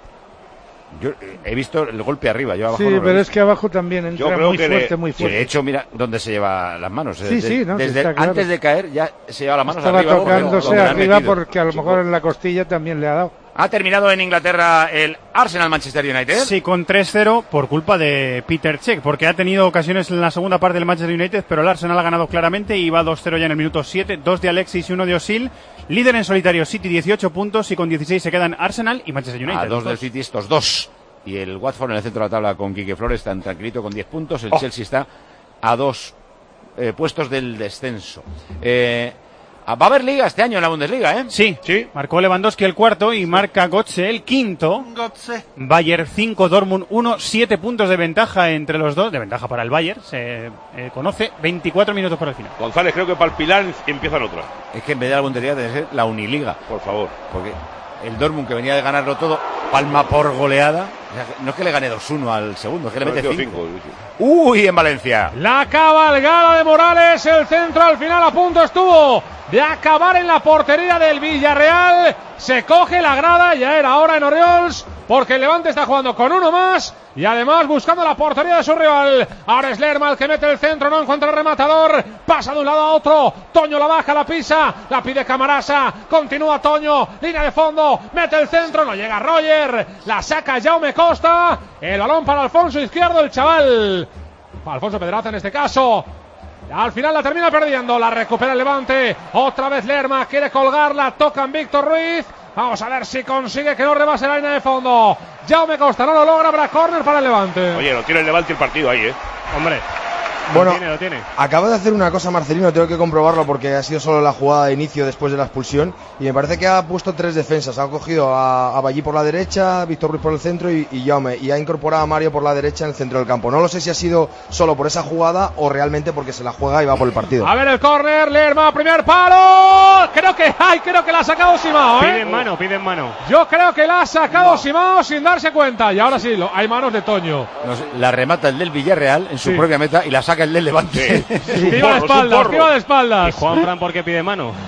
Yo he visto el golpe arriba, yo abajo sí, no pero es que abajo también entra muy fuerte, muy fuerte. Sí, de hecho, mira dónde se lleva las manos. Sí, no, desde está claro. antes de caer ya se lleva las manos Estaba arriba. tocándose arriba porque a lo mejor en la costilla también le ha dado. ¿Ha terminado en Inglaterra el Arsenal-Manchester United? Sí, con 3-0 por culpa de Peter Cech, porque ha tenido ocasiones en la segunda parte del Manchester United, pero el Arsenal ha ganado claramente y va 2-0 ya en el minuto 7, 2 de Alexis y 1 de Özil. Líder en solitario City, 18 puntos, y con 16 se quedan Arsenal y Manchester United. A 2 del City estos dos. Y el Watford en el centro de la tabla con Quique Flores tan tranquilito con 10 puntos. El Chelsea está a 2 puestos del descenso. Va a haber liga este año en la Bundesliga, ¿eh? Sí. Marcó Lewandowski el cuarto y marca Götze el quinto. Bayern 5, Dortmund 1, 7 puntos de ventaja entre los dos. De ventaja para el Bayern, se conoce. 24 minutos por el final. González, creo que para el Pilar empiezan otra. Es que en vez de la Bundesliga debe ser la Uniliga. Por favor. Porque el Dortmund, que venía de ganarlo todo, palma por goleada. O sea, no es que le gane 2-1 al segundo, es que le mete 5. ¡Uy! En Valencia. La cabalgada de Morales, el centro al final a punto estuvo de acabar en la portería del Villarreal. Se coge la grada, ya era hora en Oriols, porque el Levante está jugando con uno más y además buscando la portería de su rival. Ahora es Lerma el que mete el centro, no encuentra el rematador, pasa de un lado a otro, Toño la baja, la pisa, la pide Camarasa, continúa Toño, línea de fondo, mete el centro, no llega Roger, la saca Jaume Costa, el balón para Alfonso Izquierdo, el chaval, para Alfonso Pedraza en este caso. Al final la termina perdiendo, la recupera el Levante, otra vez Lerma, quiere colgarla, tocan Víctor Ruiz, vamos a ver si consigue que no rebase la línea de fondo. Jaume Costa no lo logra, habrá córner para el Levante. Oye, lo tiene el Levante el partido ahí, Hombre. Bueno, lo tiene. Acaba de hacer una cosa Marcelino, tengo que comprobarlo porque ha sido solo la jugada de inicio después de la expulsión y me parece que ha puesto 3 defensas, ha cogido a Ballí por la derecha, Víctor Ruiz por el centro y Jaume, y ha incorporado a Mario por la derecha en el centro del campo. No lo sé si ha sido solo por esa jugada o realmente porque se la juega y va por el partido. A ver el córner, Lerma, primer palo, creo que la ha sacado Simao, Piden mano. Yo creo que la ha sacado Simao sin darse cuenta y ahora sí, hay manos de Toño. No sé, la remata el del Villarreal en su propia meta y la saca el del Levante. Iba de espaldas. ¿Y Juanfran por qué pide mano?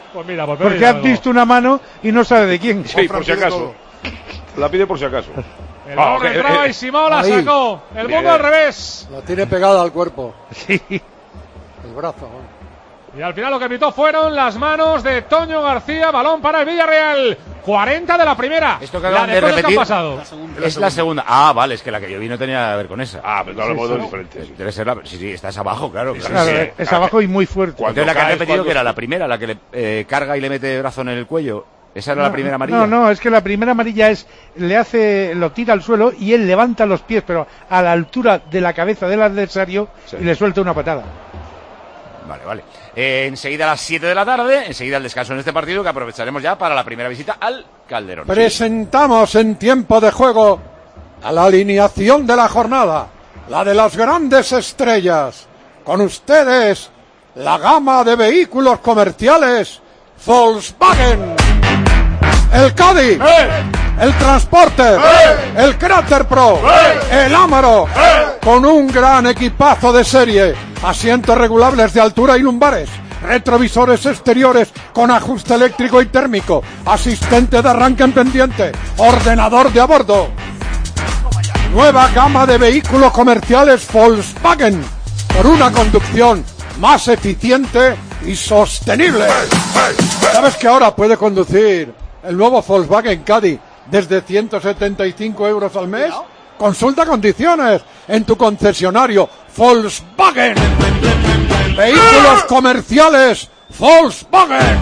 Pues mira, por porque has visto una mano y no sabe de quién. Sí, por si acaso. La pide por si acaso. El balón entraba y Simao la sacó. El mundo al revés. La tiene pegada al cuerpo. Sí. El brazo. Y al final lo que pitó fueron las manos de Toño García. Balón para el Villarreal. 40 de la primera. Esto que la acaban de repetir que han pasado. es la segunda. Ah, vale, es que la que yo vi no tenía nada que ver con esa. Ah, pero no hablamos de dos diferentes. Debe ser la... Sí, estás abajo, claro. Claro, es abajo y muy fuerte. Entonces la que han repetido que era la primera, la que le carga y le mete el brazo en el cuello. ¿Esa era la primera amarilla? No, es que la primera amarilla lo tira al suelo y él levanta los pies, pero a la altura de la cabeza del adversario y le suelta una patada. Vale. Enseguida a las 7 de la tarde, enseguida el descanso en este partido que aprovecharemos ya para la primera visita al Calderón. Presentamos en tiempo de juego a la alineación de la jornada, la de las grandes estrellas. Con ustedes, la gama de vehículos comerciales Volkswagen. El Caddy, el Transporter, el Cráter Pro, el Amaro, con un gran equipazo de serie, asientos regulables de altura y lumbares, retrovisores exteriores con ajuste eléctrico y térmico, asistente de arranque en pendiente, ordenador de a bordo. Nueva gama de vehículos comerciales Volkswagen, por una conducción más eficiente y sostenible. ¿Sabes que ahora puede conducir el nuevo Volkswagen Caddy desde 175 euros al mes? Consulta condiciones en tu concesionario Volkswagen. Vehículos comerciales Volkswagen.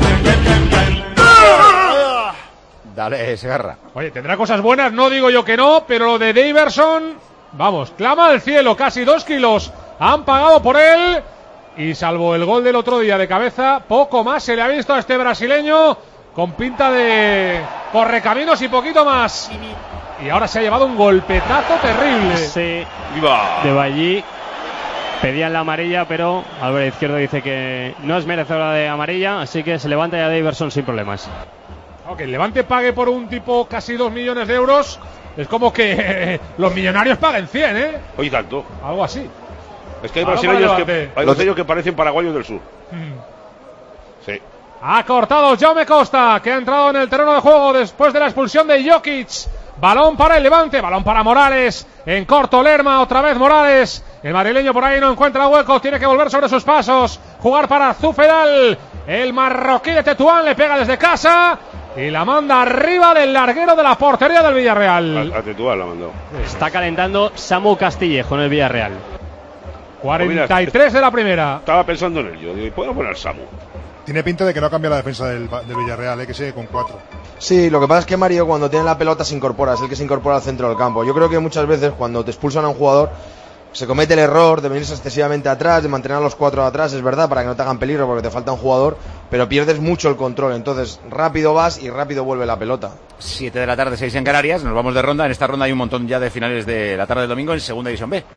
Dale, Segarra. Oye, tendrá cosas buenas, no digo yo que no, pero lo de Daverson, vamos, clama al cielo, casi 2 kilos han pagado por él. Y salvo el gol del otro día de cabeza, poco más se le ha visto a este brasileño con pinta de correcaminos y poquito más. Y ahora se ha llevado un golpetazo terrible. Sí, de Ballí. Pedían la amarilla, pero Álvaro Izquierdo dice que no es merecedora de amarilla, así que se levanta ya Daverson sin problemas. Aunque el Levante pague por un tipo casi 2 millones de euros, es como que los millonarios paguen 100, ¿eh? Oye, tanto. Algo así. Es que hay brasileños que parecen paraguayos del sur. Sí. Ha cortado Jaume Costa, que ha entrado en el terreno de juego después de la expulsión de Jokic. Balón para el Levante, balón para Morales. En corto Lerma, otra vez Morales. El madrileño por ahí no encuentra hueco, tiene que volver sobre sus pasos. Jugar para Zufedal. El marroquí de Tetuán le pega desde casa y la manda arriba del larguero de la portería del Villarreal. A Tetuán la mandó. Está calentando Samu Castillejo en el Villarreal. 43 de la primera. Estaba pensando en ello. Digo, ¿puedo poner Samu? Tiene pinta de que no cambia la defensa del Villarreal, que sigue con 4. Sí, lo que pasa es que Mario cuando tiene la pelota se incorpora, es el que se incorpora al centro del campo. Yo creo que muchas veces cuando te expulsan a un jugador se comete el error de venirse excesivamente atrás, de mantener a los 4 atrás, es verdad, para que no te hagan peligro porque te falta un jugador, pero pierdes mucho el control, entonces rápido vas y rápido vuelve la pelota. 7 de la tarde, 6 en Canarias, nos vamos de ronda. En esta ronda hay un montón ya de finales de la tarde del domingo en Segunda División B.